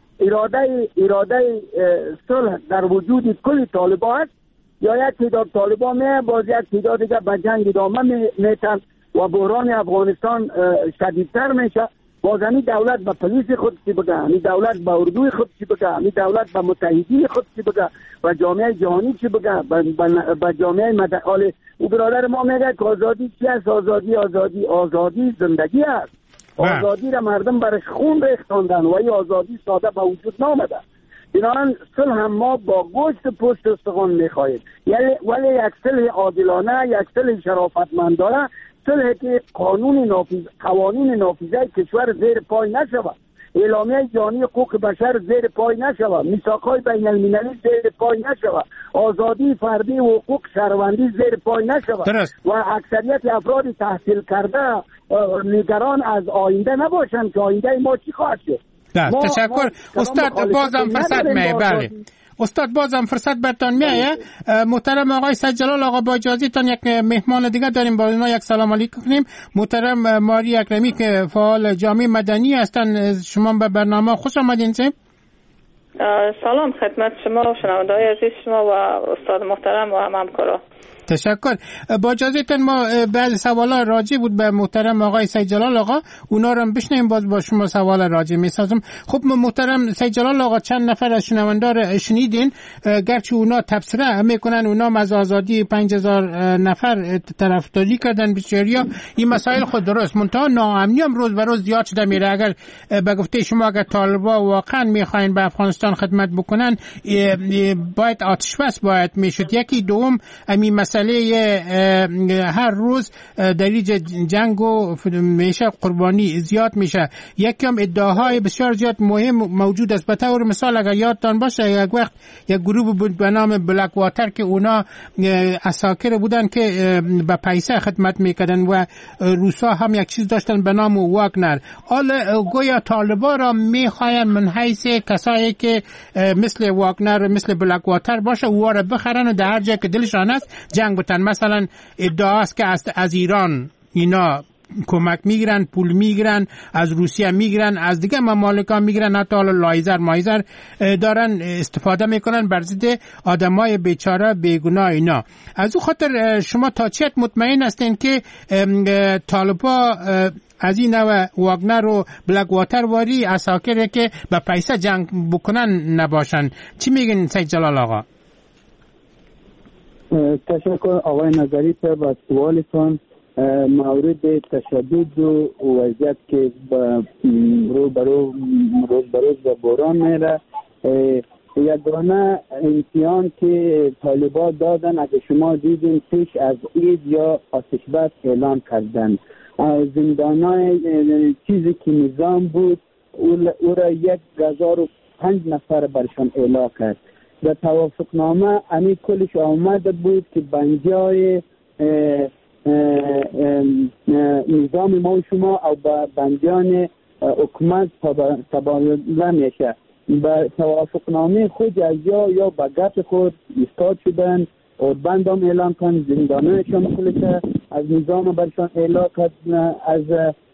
اراده صلح در وجود کل طالبان است یا یک تعداد طالبان می باز یک تعداد دیگه به جنگ ادامه میتن و بحران افغانستان شدیدتر میشه؟ باز همین دولت به پلیس خود چی بگه، همین دولت به اردوی خود چی بگه، همین دولت به متحدین خود چی بگه، و جامعه جهانی چی بگه، به جامعه مدنی. او برادر ما میگه که آزادی چی است؟ آزادی زندگی است. آزادی را مردم برش خون ریختاندن و این آزادی ساده به وجود نامده. بنابراین صلح هم ما با گوشت پشت استخوان میخواهیم، ولی یک صلح عادلانه، یک صلح شرافتمندانه، صلح که قوانین نافذه کشور زیر پای نشود. اعلامیه جهانی حقوق بشر زیر پای نشود، میثاقهای بین المللی زیر پای نشود، آزادی فردی و حقوق شهروندی زیر پای نشود و اکثریت افراد تحصیل کرده نگران از آینده نباشند که آینده ما چی خواهد شد. تشکر استاد. بازم فرصت میه. بله استاد بازم فرصت برتان میایه. محترم آقای سید جلال آقا با اجازهتان یک مهمان دیگه داریم، با اونا یک سلام علیکم کنیم. محترم ماری اکرمی که فعال جامعه مدنی هستن، شما به برنامه خوش آمدین. سلام خدمت شما و شنونده‌های عزیز شما و استاد محترم و همکارا. تشکر. با اجازهتون ما بعضی سوالا راجع بود به محترم آقای سید جلال آقا، اونا رو بشنویم، باز با شما سوال راجع میسازم. خب محترم سید جلال آقا، چند نفر از شنوندار شنیدین، گرچه اونا تبصره میکنن، اونا از آزادی 5000 نفر طرفداری کردن بسیاریا، این مسائل خود درست، منتها ناامنی هم روز به روز زیاد شده میره. اگر به گفته شما اگر طالبا واقعا میخواین به افغانستان خدمت بکنن، باید آتش بس باید میشد. یکی دوم همین مسئله هر روز در جنگ و میشه قربانی زیاد میشه. یکی هم ادعاهای بسیار زیاد مهم موجود است. به طور مثال اگر یادتان باشه یک وقت یک گروه بود به نام بلک واتر که اونا عساکر بودن که به پیسه خدمت میکردن و روسا هم یک چیز داشتن به نام واگنر. حالا گویا طالبا را میخواین من حیث کسایی که مثل واگنر مثل بلک واتر باشه او را بخرن و در هر جا که دلشان است جنگ بتن. مثلا ادعاست که از ایران اینا کمک میگیرن، پول میگیرن، از روسیه میگیرن، از دیگه ممالک ها میگیرن، حتی حالا لایزر دارن استفاده میکنن بر ضد آدمای بیچاره بیگناه اینا. از او خاطر شما تا چه مطمئن هستین که طالبا از این نوع واگنر و بلک واتر واری عساکر که به پیسه جنگ بکنن نباشن؟ چی میگین سید جلال آقا؟ تشکر آقای نظری با سوالتون. مورد تشدد و وضعیت که روز به روز به بحران میره، یگانه امتحان که طالبان دادن اگه شما دیدین پیش از عید یا آتش بس اعلان کردن، زندانای چیزی که نظام بود او را 1005 نفر برشان اعلام کرد. در توافقنامه امی کلش آمده بود که بنجای نظام ما و شما او بنجان حکومت تبادله میشه. به توافقنامه خود از یا به گپ خود ایستاد شدن و بندام اعلان کن، زندانایشان کلش از نظام برشان اعلان کرد. از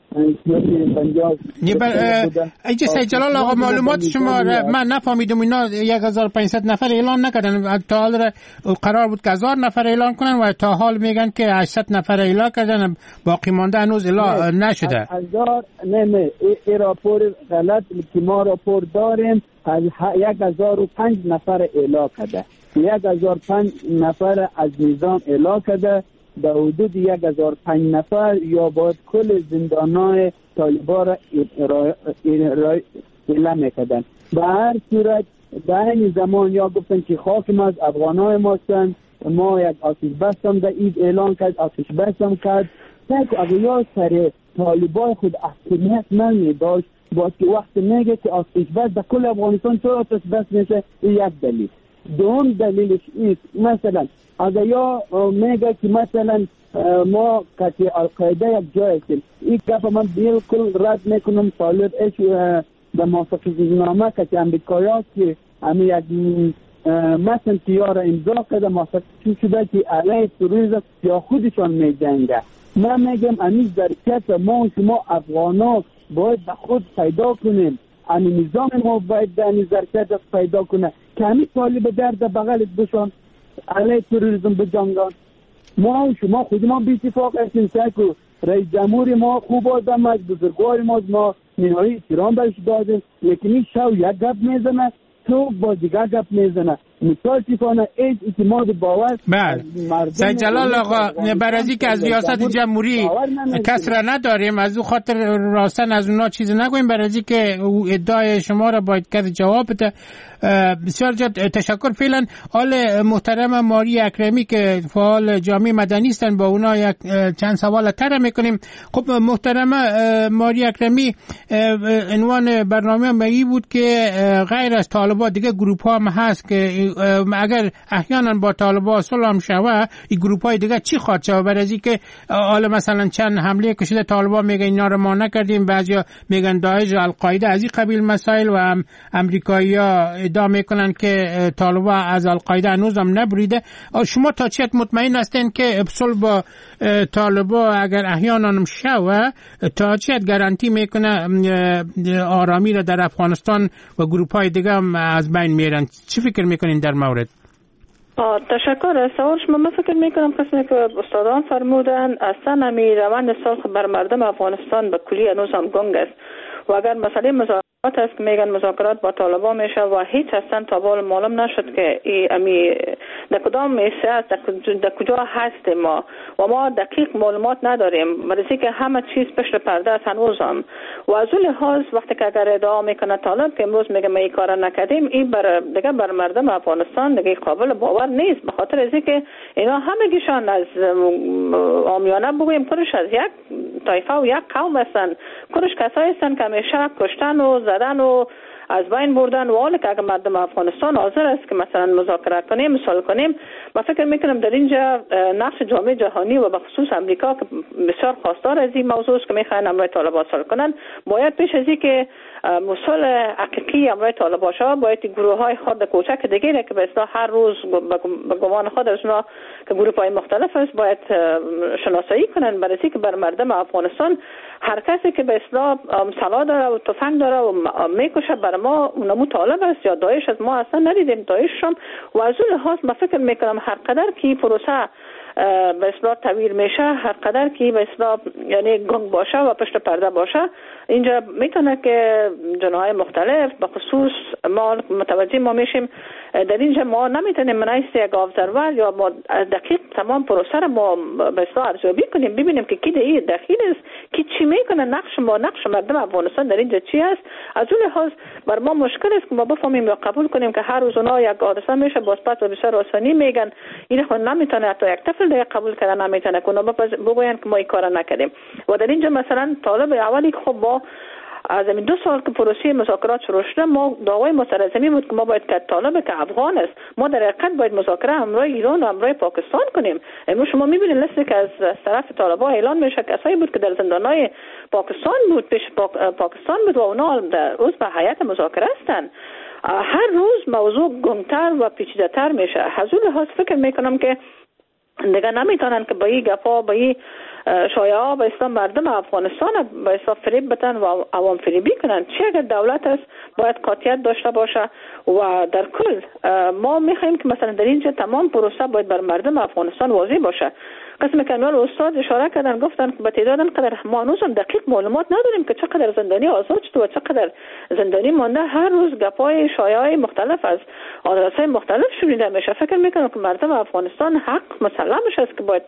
ایجا سید جلال آقا معلومات شما من نفهمیدم، اینا 1500 نفر اعلان نکردن، تا حال قرار بود که 1000 نفر اعلان کنن و تا حال میگن که 800 نفر اعلان کردن، باقی مانده هنوز اعلان نشده. 1000 نه این راپور غلط که ما راپور داریم، 1005 نفر اعلان کرده، 1005 نفر از نظام اعلان کرده، در حدود 1005 نفر یا باید کل زندانای طالبان را اعلام میکردن. به هر صورت در این زمان یا گفتن که خاک ما از افغانای ما هستند، ما یک آتش بس هم در اید اعلان کرد، آتش بس هم کرد. اگر یا سر طالبان خود احتمیت نمی داشت، باید که وقت میگه که آتش بس در کل افغانستان چرا آتش بس میشه، یک دلیل. دوم دلیلش این مثلا اگر یا میگه که مثلا ما که القاعده یک جای هستیم، این گفت من بالکل رد میکنم. طالب ایش به موافقتنامه که امریکایی که همه یک متن تیار امضا کرده موافقت شده که علیه تروریسم یا خودشان میجنگه. من میگم امیز درکت ما و شما افغانا باید به خود پیدا کنیم، امی نظام ما باید در نظرکت پیدا کنه که همین طالب درد بغلت بشان علیه تروریسم بجنگان. ما و شما خود ما بی‌اتفاق هستیم که رئیس جمهور ما خوب آدم است، بزرگوار ما نهایی احترام برش دادیم، لیکن این شو یک گپ میزنه تو با دیگر گپ میزنه. متاسفانه هیچ اعتماد باور سید جلال آقا برای که از ریاست جمهوری کس را نداریم، از او خاطر راستن از اونا چیز نگویم، برای که ادعای شما را باید کسی جواب بده. بسیار تشکر. فعلا آل محترم ماری اکرمی که فعال جامعه مدنی هستن، با اونا یک چند سوال طرح میکنیم. خب محترم ماری اکرمی، عنوان برنامه مایی بود که غیر از طالبان دیگه گروپ ها هم هست که اگر احیانا با طالبان صلح شوه این گروپ های دیگه چی خواهد شود؟ برای که حالا مثلا چند حمله کشیده طالبان میگن اینا رو ما نکردیم، بعضیا میگن داعش و القاعده از این قبیل مسائل، و هم امریکایی‌ها ادعا میکنن که طالبان از القاعده هنوز هم نبریده. شما تا چه مطمئن هستین که صلح با طالبان اگر احیانا هم شوه تا چه گارانتی میکنه آرامی را در افغانستان و گروپ های دیگه هم از بین میرن؟ چی فکر میکنین در مورد؟ تشکر از سوال شما. من فکر میکنم قسمی که استادان فرمودن اصلا همی روند صلح بر مردم افغانستان به کلی هنوز هم گنگ است و اگر مسئله مذاکرات است که میگن مذاکرات با طالبان میشه و هیچ اصلا تا بال معلوم نشد که امی در کدام میشه است، در کجا هست ما و ما دقیق معلومات نداریم، برای که همه چیز پشت پرده است هنوز هم. و از اون لحاظ وقتی که اگر ادعا میکنه طالب که امروز میگه ما این کار نکردیم، این دیگه بر مردم افغانستان دیگه قابل باور نیست، به خاطر از اینکه اینا همگیشان از عامیانه بگویم کورش از یک طایفه و یک قوم هستن، کورش کسایی هستن که همیشه کشتن و زدن و از بین بردن. و حالا که اگر مردم افغانستان حاضر است که مثلا مذاکره کنیم، مثال کنیم، من فکر میکنم در اینجا نقش جامعه جهانی و به خصوص امریکا که بسیار خواستار از این موضوع است که میخواین امروی طالبان صلح کنن، باید پیش از این که مسئول حقیقی امروی طالبان شود، باید گروه های خود کوچک دیگه که به اصطلاح هر روز به گمان خود از اونا که گروه های مختلف است باید شناسایی کنن، برای که بر مردم افغانستان هر کسی که به اصطلاح سلاح داره و تفنگ داره و میکشه بر ما اونمو طالب است یا داعش است، ما اصلا ندیدیم داعش شم. و از اون لحاظ من فکر میکنم هر قدر که پروسه به اصطلاح طویل میشه، هر قدر که به اصطلاح یعنی گنگ باشه و پشت پرده باشه، اینجا میتونه که جناهای مختلف به خصوص ما متوجه ما میشیم در اینجا ما نمیتونیم منایست یک ابزرور یا ما دقیق تمام پروسه رو ما به اصطلاح ارزیابی کنیم، ببینیم که کی در داخل است، کی چی میکنه، نقش مردم افغانستان در اینجا چی است. از اون لحاظ بر ما مشکل است که ما بفهمیم یا قبول کنیم که هر روز اونها یک حادثه میشه بازپس و بسیار آسانی میگن این خود نمیتونه، حتی یک طفل دیگه قبول کردن نمیتونه که اونا بگوین که ما این کار نکردیم. و در اینجا مثلا طالب اولی که خب با از این 2 سال که پروسه مذاکرات شروع شده، ما دعوای مترجمی بود که ما باید که طالب که افغان است، ما در حقیقت باید مذاکره همراه ایران و همراه پاکستان کنیم. امروز شما میبینید لیستی که از طرف طالبان اعلان میشه کسایی بود که در زندانهای پاکستان بود، پیش پاکستان بود و اونا در روز به هیئت مذاکره هستن. هر روز موضوع گنگتر و پیچیده‌تر میشه. از اون لحاظ فکر میکنم که دیگه نمیتونن که با این گپا با این شایعه به اصلا مردم افغانستان به اصلا فریب بدن و عوام فریبی کنن. چی اگر دولت است باید قاطعیت داشته باشه و در کل ما میخوایم که مثلا در اینجا تمام پروسه باید بر مردم افغانستان واضح باشه. قسم کامل استاد اشاره کردن گفتن که به تعداد انقدر ما هنوز هم دقیق معلومات نداریم که چقدر زندانی آزاد شده و چقدر زندانی مانده. هر روز گپای شایعه مختلف از آدرس‌های مختلف شنیده میشه. فکر میکنم که مردم افغانستان حق مسلمش است که باید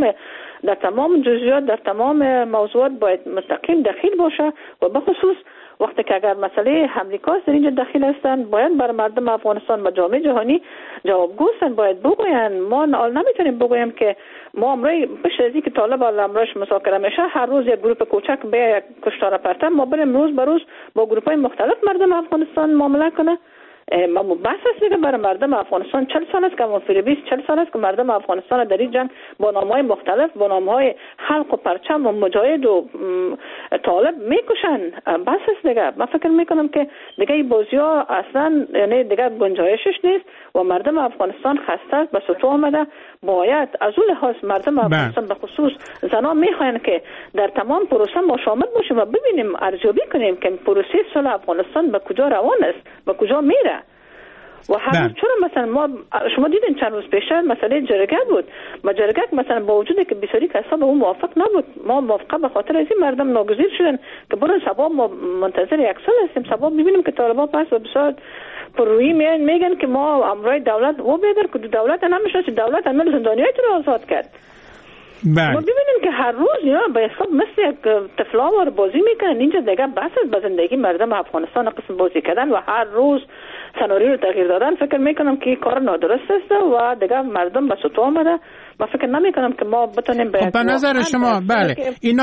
در تمام جزئیات در تمام موضوعات باید مستقیم دخیل باشه و به خصوص وقتی که اگر مسئله امریکا در اینجا دخیل هستن باید بر مردم افغانستان و جامعه جهانی جوابگو هستن، باید بگوین. ما نمیتونیم بگویم که ما امروز پیش از اینکه طالب امروز مذاکره میشه هر روز یک گروه کوچک به یک کشتار پرتم ما بریم روز به روز با گروه‌های مختلف مردم افغانستان معامله کنه. ما بحث است دیگه برای مردم افغانستان 40 سال است که ما فریبی 40 سال است که مردم افغانستان در این جنگ با نام‌های مختلف با نام‌های حلق و پرچم و مجاهد و طالب میکشن. بحث است دیگه. من فکر میکنم که دیگه این بازی‌ها اصلا یعنی دیگه گنجایشش نیست و مردم افغانستان خسته است، به سطوح آمده. باید از اون لحاظ مردم افغانستان به خصوص زنان میخواین که در تمام پروسه ما شامل باشیم و ببینیم ارزیابی کنیم که پروسه صلح افغانستان به کجا روان است، به کجا میره. و هر روز چرا مثلا ما شما دیدین چند روز پیش مسئله جرگه بود، ما جرگه مثلا با وجودی که بسیاری کسا به اون موافق نبود، ما موافقه به خاطر از این مردم ناگزیر شدن که برون سبا ما منتظر یک سال هستیم، سبا میبینیم که طالبان پس و بسیار پرویی میگن که ما امرای دولت و بیدر که دولت نمیشه که دولت عمل زندانیای تو رو آزاد کرد. ما ببینیم که هر روز اینا به حساب مثل یک طفلا بازی میکنن. اینجا دیگه بحث به زندگی مردم افغانستان قسم بازی کردن و هر روز سناریو رو تغییر دادن. فکر میکنم که کار نادرست است و دیگه مردم به سطوح آمده. ما فکر نمیکنم که ما بتونیم به نظر شما بله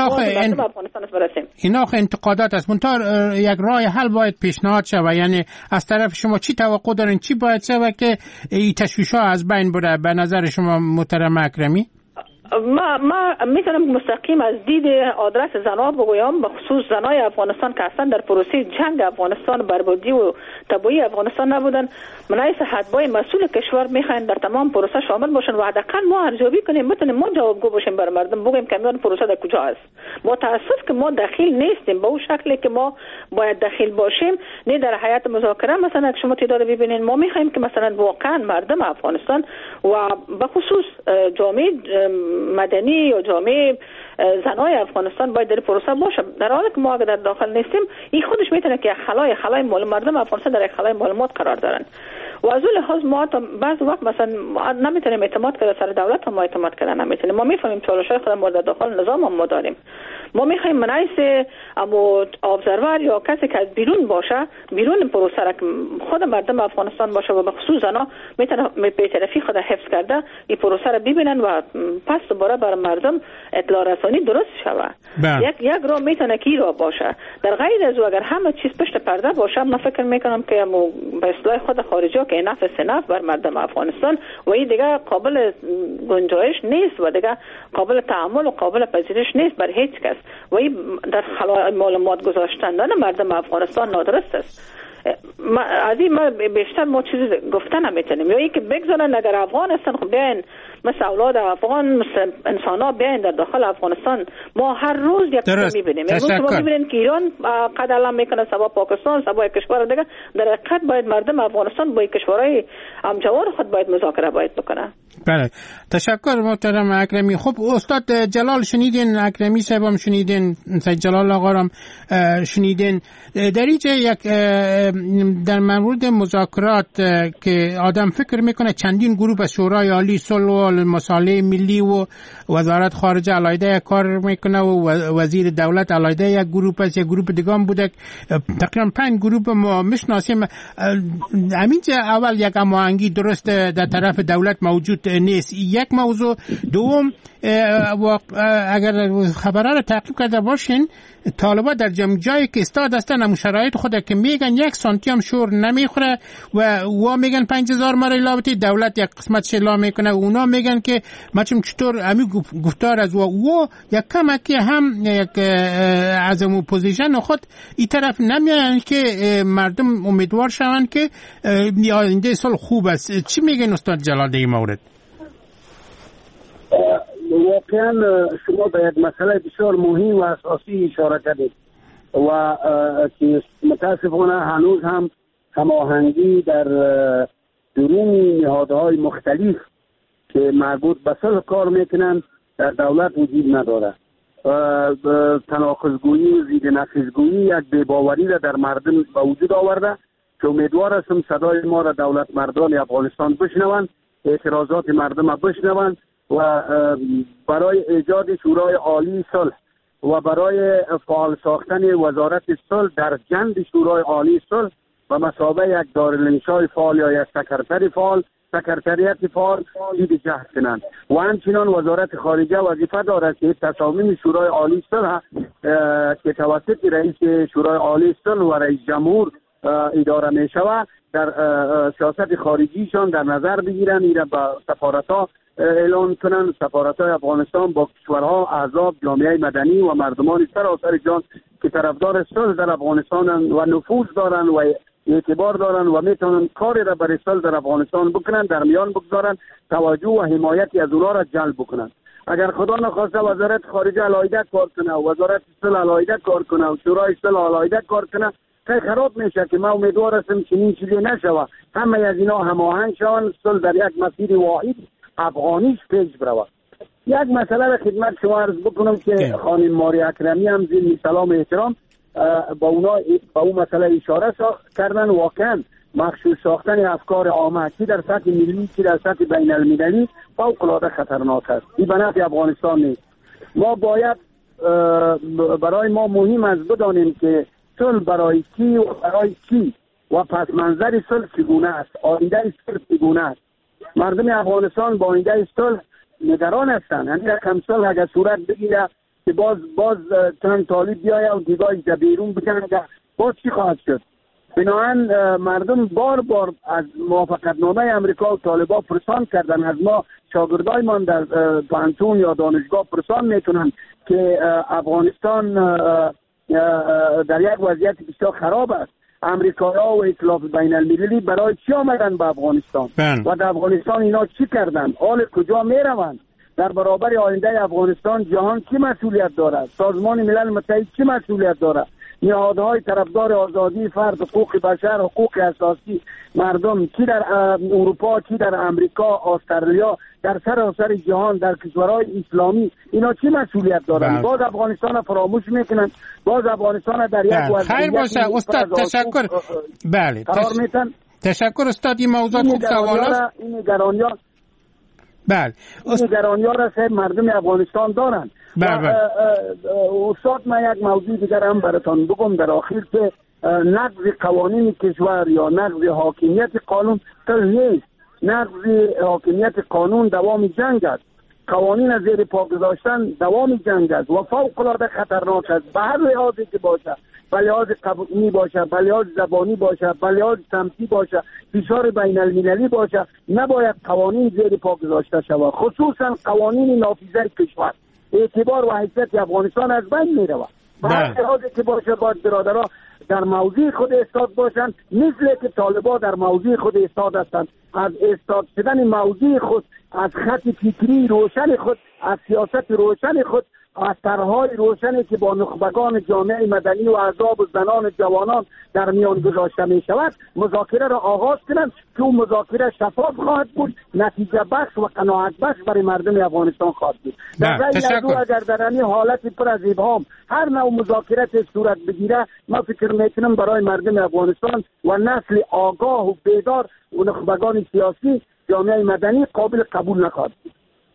اینا انتقادات است، منتها یک راه حل باید پیشنهاد شود. یعنی از طرف شما چی توقع دارین، چی باید شود که این تشویش‌ها از بین بره به نظر شما محترم اکرمی؟ ما میتونم مستقیم از دید آدرس زنها بگویم، به خصوص زنای افغانستان که اصلا در پروسه جنگ افغانستان بربادی و تباهی افغانستان نبودن. منای صحتبای مسئول کشور میخواین در تمام پروسه شامل باشن و حداقل ما ارزیابی کنیم، بتونیم ما جوابگو باشیم بر مردم، بگیم که میان پروسه در کجا است. متاسف که ما دخیل نیستیم به اون شکلی که ما باید دخیل باشیم. نه در حیات مذاکره مثلا شما تعداد ببینین، ما میخوایم که مثلا واقعا مردم افغانستان و به خصوص جامعه مدنی یا جامعه زنای افغانستان باید در پروسه باشه. در حالی که ما اگر در داخل نیستیم، این خودش میتونه که خلای مردم افغانستان در خلای معلومات قرار دارن و از اون لحاظ ما بعض وقت مثلا نمیتونیم اعتماد کنیم سر دولت، هم ما اعتماد کردن نمیتونیم. ما میفهمیم چالش‌های خودمون در داخل نظام هم ما داریم. ما میخوایم منایس اما ابزرور یا کسی که از بیرون باشه، بیرون پروسه را خود مردم افغانستان باشه و به خصوص زنا میتونه به طرفی خود حفظ کرده این پروسه را ببینن و پس دوباره بر مردم اطلاع رسانی درست شود. یک راه میتونه کی را باشه. در غیر از اگر همه چیز پشت پرده باشه، من فکر میکنم که به اصطلاح خود خارجی که نفس بر مردم افغانستان و این دیگه قابل گنجایش نیست و دیگه قابل تعامل و قابل پذیرش نیست بر هیچ کس و این در خلای معلومات گذاشتن مردم افغانستان نادرست است. از این ما بیشتر ما چیزی گفتن نمیتونیم. یا اینکه بگذارن اگر افغان هستن خب بیاین مثل اولاد افغان مثل انسان ها بیاین در داخل افغانستان. ما هر روز یک چیز میبینیم. امروز شما میبینین که ایران قد علم میکنه سبا پاکستان سبا کشور دیگه. در حقیقت باید مردم افغانستان با کشورهای همجوار خود باید مذاکره باید بکنه. بله تشکر محترم اکرمی. خب استاد جلال شنیدین، اکرمی صاحبم شنیدین، سید جلال آقا هم شنیدین. در اینجا یک در مورد مذاکرات که آدم فکر میکنه چندین گروه از شورای عالی صلح و مصالح ملی و وزارت خارجه علیحده کار میکنه و وزیر دولت علیحده یک گروه است، یک گروه دیگه هم بوده. تقریبا 5 گروه ما میشناسیم. همینجا اول یک هماهنگی درست در طرف دولت موجود نیست. یک موضوع. دوم اگر خبرها را تعقیب کرده باشین، طالبان در جایی که استاد هستن هم شرایط خود که میگن 1 سانتی هم شور نمیخوره و میگن 5000 مره لابطی دولت یک قسمت شلا میکنه و اونا میگن که مچم چطور امی گفتار از و یک کمکی هم یک عزم و پوزیشن خود این طرف نمیان که مردم امیدوار شوند که آینده سال خوب است. چی میگن استاد جلال در این مورد؟ واقعا شما به یک مسئله بسیار مهم و اساسی اشاره کردید و که متاسفانه هنوز هم هماهنگی در درون نهادهای مختلف که مربوط به صلح کار میکنن در دولت وجود نداره. تناقض‌گویی و زیر نقیض‌گویی یک بی‌باوری را در مردم به وجود آورده که امیدوار هستم صدای ما را دولت مردان افغانستان بشنوند، اعتراضات مردم را بشنوند و برای ایجاد شورای عالی صلح و برای فعال ساختن وزارت صلح در جنب شورای عالی صلح و مثابه یک دارالانشای فعال یا یک سکرتریت فعال دید جهد کنند و همچنان وزارت خارجه وظیفه دارد که تصامیم شورای عالی صلح که توسط رئیس شورای عالی صلح و رئیس جمهور اداره می شود در سیاست خارجیشان در نظر بگیرند، ایره با سفارت‌ها اعلان کنند. سفارت‌های افغانستان با کشورها، احزاب، جامعه مدنی و مردمان سراسر جهان که طرفدار صلح در افغانستان و نفوذ دارند و اعتبار دارند و میتونن کاری را برای صلح در افغانستان بکنن، در میان بگذارن، توجه و حمایتی از اونها را جلب بکنن. اگر خدا نخواسته وزارت خارجه علیحده کار کنه و وزارت صلح علیحده کار کنه و شورای صلح علیحده کار کنه، رابطه خراب میشه که ما امیدوار هستم چنین چیزی نشوه. همه از اینا هماهنگ شوند، صلح در یک مسیر واحد افغانیش پیش برود. یک مسئله را خدمت شما عرض بکنم که خانم ماری اکرمی هم زیر سلام احترام با اون مسئله اشاره کردن. واقعا مخشوش ساختن افکار عامه چی در سطح ملی چی در سطح بین المللی فوق العاده خطرناک است. این به نفع افغانستان نیست. ما باید برای ما مهم است بدانیم که صلح برای کی و برای چی و پس منظر صلح چگونه است، آینده صلح چگونه است. مردم افغانستان با آینده صلح نگران هستند. همین رقم صلح اگر صورت بگیره که باز چند طالب بیاید و دیگاهی بیرون بکنه، باز چی خواهد شد؟ بنابراین مردم بار از موافقتنامه امریکا و طالبان پرسان کردن. از ما شاگردایمان در پانتون یا دانشگاه پرسان میکنن که افغانستان در یک وضعیت بسیار خراب است. امریکایی‌ها و ائتلاف بین المللی برای چی آمدن به افغانستان و در افغانستان اینا چی کردن؟ حال کجا میروند؟ در برابر آینده افغانستان جهان کی مسئولیت دارد؟ سازمان ملل متحد چی مسئولیت دارد؟ نهادهای طرفدار آزادی فرد، حقوق بشر، حقوق اساسی مردم کی در اروپا، کی در امریکا، استرالیا، در سراسر جهان، در کشورهای اسلامی اینا چی مسئولیت دارن؟ باز افغانستان فراموش میکنن، باز افغانستان در یک وضعیت خیر باشه استاد. تشکر. بله تشکر استاد. این موضوع خوب سوال است. این نگرانی‌ها بله نگرانی‌ها را مردم افغانستان دارن. استاد من یک موضوع دیگر هم براتون بگم در آخر که نقض قوانین کشور یا نقض حاکمیت قانون نیست. نقض حاکمیت قانون دوام جنگ است. قوانین از زیر پا گذاشتن دوام جنگ است و فوق العاده خطرناک است به هر لحاظی که باشه، به لحاظ قانونی باشه، به لحاظ زبانی باشه، به لحاظ سمتی باشه، فشار بین المللی باشه. نباید قوانین زیر پا گذاشته شود، خصوصا قوانین نافذه کشور. اعتبار و حیثیت افغانستان از بین می رود. به هر لحاظی که باشه باید برادرها در موضع خود استاد باشند، مثل که طالبان در موضع خود استاد هستند. از استاد شدن موضع خود، از خط فکری روشن خود، از سیاست روشن خود، از طرح‌های روشنی که با نخبگان جامعه مدنی و احزاب و زنان و جوانان در میان گذاشته می شود مذاکره را آغاز کنند که اون مذاکره شفاف خواهد بود، نتیجه بخش و قناعت بخش برای مردم افغانستان خواهد بود. در ضمن اگر در این حالت پر از ابهام هر نوع مذاکره صورت بگیره، من فکر میکنم برای مردم افغانستان و نسل آگاه و بیدار و نخبگان سیاسی جامعه مدنی قابل قبول نخواهد بود.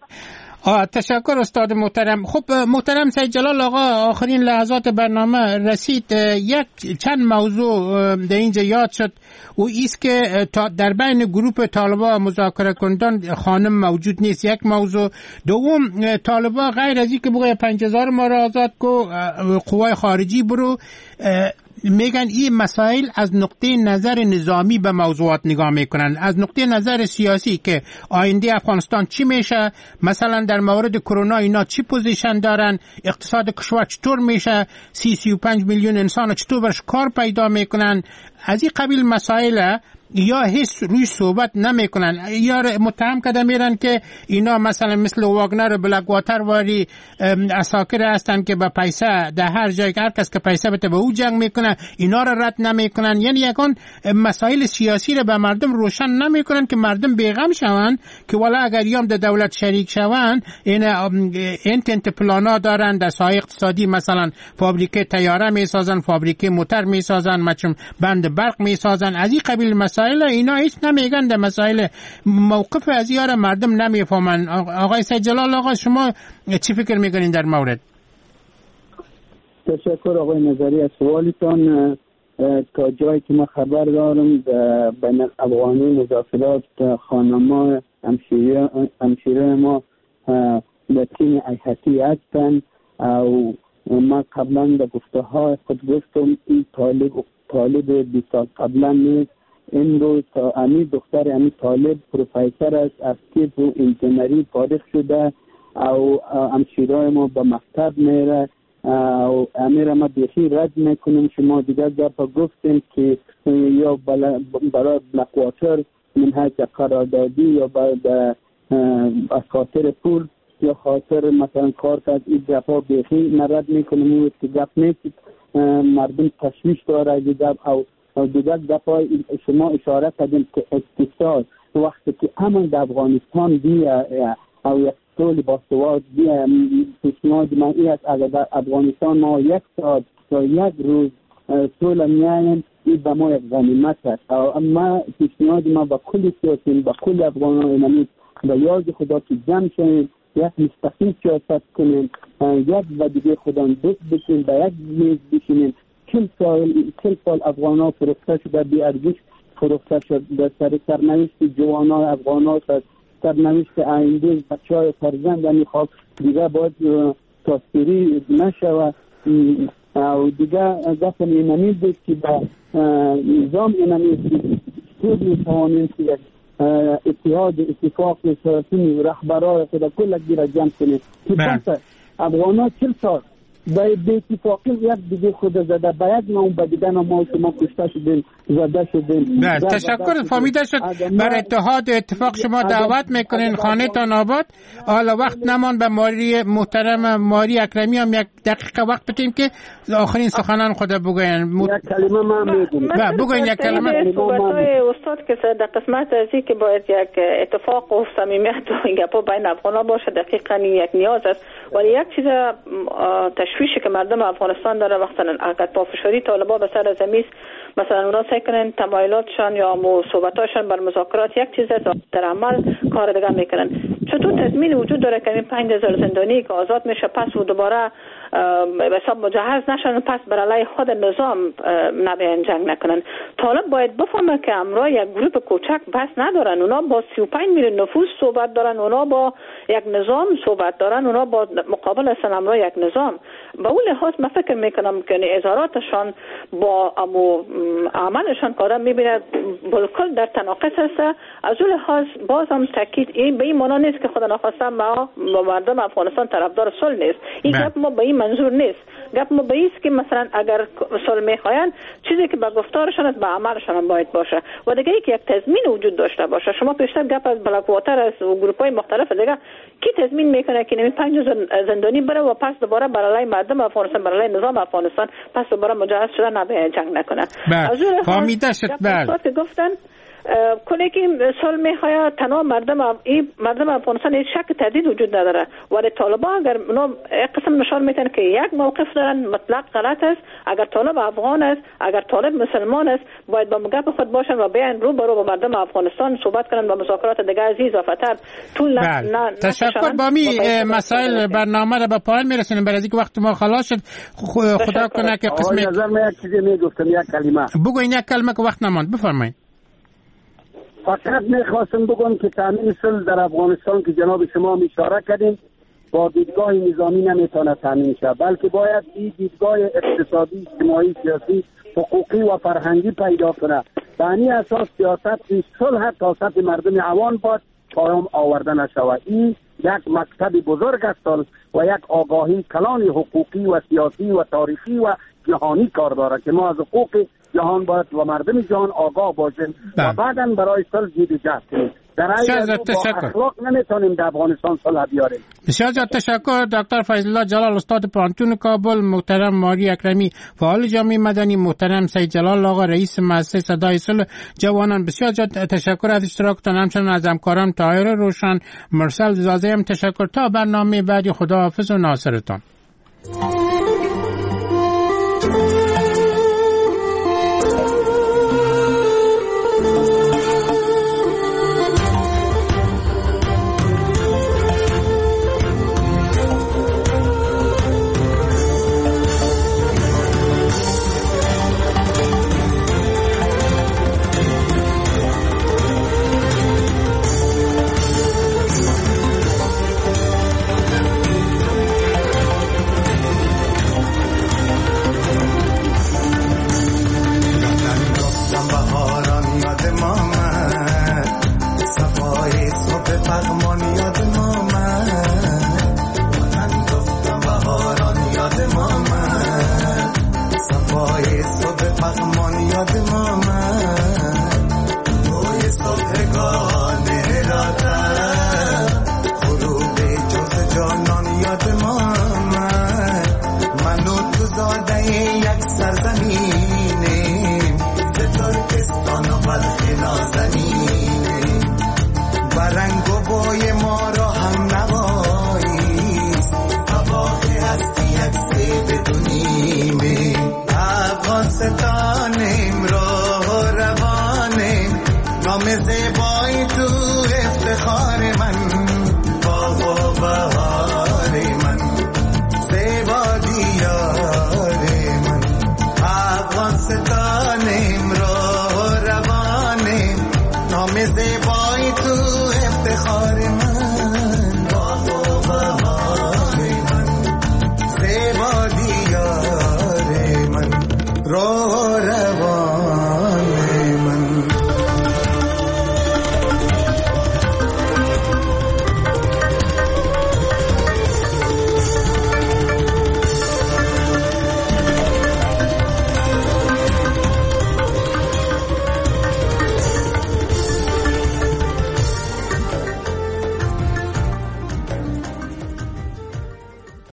تشکر استاد محترم. خب محترم سید جلال آقا، آخرین لحظات برنامه رسید. یک چند موضوع در اینجا یاد شد و ایست که در بین گروپ طالبان مذاکره کنندگان خانم موجود نیست. یک موضوع. دوم، طالبان غیر از این که بگه 5000 ما را آزاد کو، قوای خارجی برو، میگن این مسائل از نقطه نظر نظامی به موضوعات نگاه میکنن. از نقطه نظر سیاسی که آینده افغانستان چی میشه، مثلا در مورد کرونا اینا چی پوزیشن دارن، اقتصاد کشور چطور میشه، 35 میلیون انسان چطور برش کار پیدا میکنن، از این قبیل مسائل یا هیچ روی صحبت نمیکنن. یا متهم کرده میرن که اینا مثلا مثل واگنر و بلک واتر واری اساکر هستن که به پیسه در هر جای هر کس که پیسه بده به او جنگ میکنه، اینا را رد نمیکنن. یعنی یکان مسائل سیاسی را به مردم روشن نمیکنن که مردم بیغم شوند که والا اگر یام در دولت شریک شوند این انتنت پلانا دارن در ساحه اقتصادی، مثلا فابریکه تیاره میسازن، فابریکه موتر میسازن، مچم بند برق میسازن. از این قبیل مسائل اینا هیچ نمیگن. در مسائل موقف از یار مردم نمیفهمن. آقای سید جلال آقا، شما چی فکر میکنین در مورد؟ تشکر آقای نظری از سوالتان. تا جایی که ما خبر دارم بین افغانی مذاکرات خانما همشیره ما به تیم ایحتی هستند و ما قبلا در گفته های خود گفتم این طالب 20 سال قبلا نیست. این روز امی دختر امی طالب پروفیسر است، از طب و انجینری فارغ شده او همشیرای ما به مکتب میره و امیر ما بیخی رد میکنیم. شما دیگر گفت گفتیم که یا برای بلک واتر منحج قراردادی یا برای از خاطر پول یا خاطر مثلا کار کرد این گپا بیخی نرد میکنه میوید که گپ نیست مردم تشویش داره گپ او دیگر گپای شما اشاره کردیم که اقتصاد وقتی که همون در افغانستان بیا او یک طول باسواد بیا پیشنهاد من این است اگر در افغانستان ما یک ساعت یا یک روز طول میایم این به ما یک غنیمت است. اما پیشنهاد ما با کل سیاسین با کل افغانان اینمی به یاد خدا که جمع شویم یک مستقیم سیاست کنیم یک و دیگه خدا دوست بشیم به یک میز بشینیم 40 سال افغانان فروخته شده بی ارزش فروخته شده سرنوشت جوانان افغانان سرنوشت آینده بچه‌های فرزند میخواد دیگه باید تاثیری نشوه و دیگه گفت اینمی بود که به نظام اینمی خود میتوانیم که اتحاد اتفاق سیاسی رهبرای خود کل گیره جمع کنیم که افغانان 40 سال به اتفاقی یک دیگه خود زده باید ما اون به دیگه ما شما کشته شدیم زده شدیم. تشکر فهمیده شد. بر اتحاد اتفاق شما دعوت میکنین خانه تان آباد. حالا وقت نمان به ماری محترم ماری اکرمی هم یک دقیقه وقت بتیم که آخرین سخنان خود بگوین. یک کلمه من میگم. بگوین یک کلمه. صحبت‌های استاد که در قسمت ازی که باید یک اتفاق و صمیمیت و این گپا بین افغان‌ها باشه دقیقاً یک نیاز است. ولی یک چیز تشویشی که مردم افغانستان داره وقتا اگر پافشاری طالبان به سر زمین مثلا اونا سعی کنن تمایلاتشان یا صحبتاشان بر مذاکرات یک چیز در عمل کار دیگه میکنن. چطور تضمین وجود داره که این 5000 زندانی که آزاد میشه پس و دوباره به حساب مجهز نشن پس بر علیه خود نظام نبین جنگ نکنن؟ طالب باید بفهمه که امرا یک گروه کوچک بس ندارن، اونا با 35 میلیون نفوس صحبت دارن، اونا با یک نظام صحبت دارن، اونا با مقابل هستن امرا یک نظام. با اون لحاظ من فکر میکنم که اظهاراتشان با عملشان کارا میبینه بالکل در تناقض است. از اون لحاظ باز هم تاکید این به این معنا نیست که خدا نخواسته ما مردم افغانستان طرفدار صلح نیست. این گپ ما به این منظور نیست. گپ ما به است که مثلا اگر صلح میخواین چیزی که به گفتارشان است به عملشان هم باید باشه و دیگه یک تضمین وجود داشته باشه. شما پیشتر گپ از بلاک واتر از گروپ‌های مختلف دیگه کی تضمین میکنه که نمی 5000 زندانی بره و پس دوباره برای مردم افغانستان برای نظام افغانستان پس دوباره مجهز شدن نباید جنگ نکنه. فهمیده شد. که گفتن کنه که صلح میخواد تنها مردم افغانستان هیچ شک تردید وجود نداره ولی طالبان اگر اونا یک قسم نشان میتن که یک موقف دارن مطلق غلط است. اگر طالب افغان است اگر طالب مسلمان است باید با گپ خود باشن و بیان رو برو با مردم افغانستان صحبت کنن با مذاکرات دیگه عزیز و فتر طول تشکر. با می مسائل برنامه را به پایان میرسونیم برای اینکه وقت ما خلاص شد. خدا کنه که قسمت نظر من یک چیزی میگفتم یک کلمه بگوین یک کلمه که وقت نماند بفرمایید. فقط میخواستم بگم که تامین صلح در افغانستان که جناب شما اشاره کردین با دیدگاه نظامی نمیتونه تامین شود بلکه باید این دیدگاه اقتصادی اجتماعی سیاسی حقوقی و فرهنگی پیدا کنه. به این اساس سیاست صلح تا سطح مردم عوام باید پایان آورده نشود. این یک مکتب بزرگ است و یک آگاهی کلان حقوقی و سیاسی و تاریخی و جهانی کار داره که ما از حقوق جهان باید و مردم جهان آگاه باشیم و بعداً برای صلح جدی جهد کنیم. در این با اخلاق نمیتونیم در افغانستان صلح بیاریم. بسیار زیاد تشکر. دکتر فیض الله جلال استاد پانتون کابل، محترم ماری اکرمی فعال جامعه مدنی، محترم سید جلال آقا رئیس مؤسسه صدای صلح جوانان، بسیار زیاد تشکر از اشتراکتان. همچنین از همکارم طاهر روشن، مرسل زازه هم تشکر. تا برنامه بعدی خداحافظ و ناصرتان. آسمان من و تو زاده یک سرزمینیم ز ترکستان و بلخ نازنین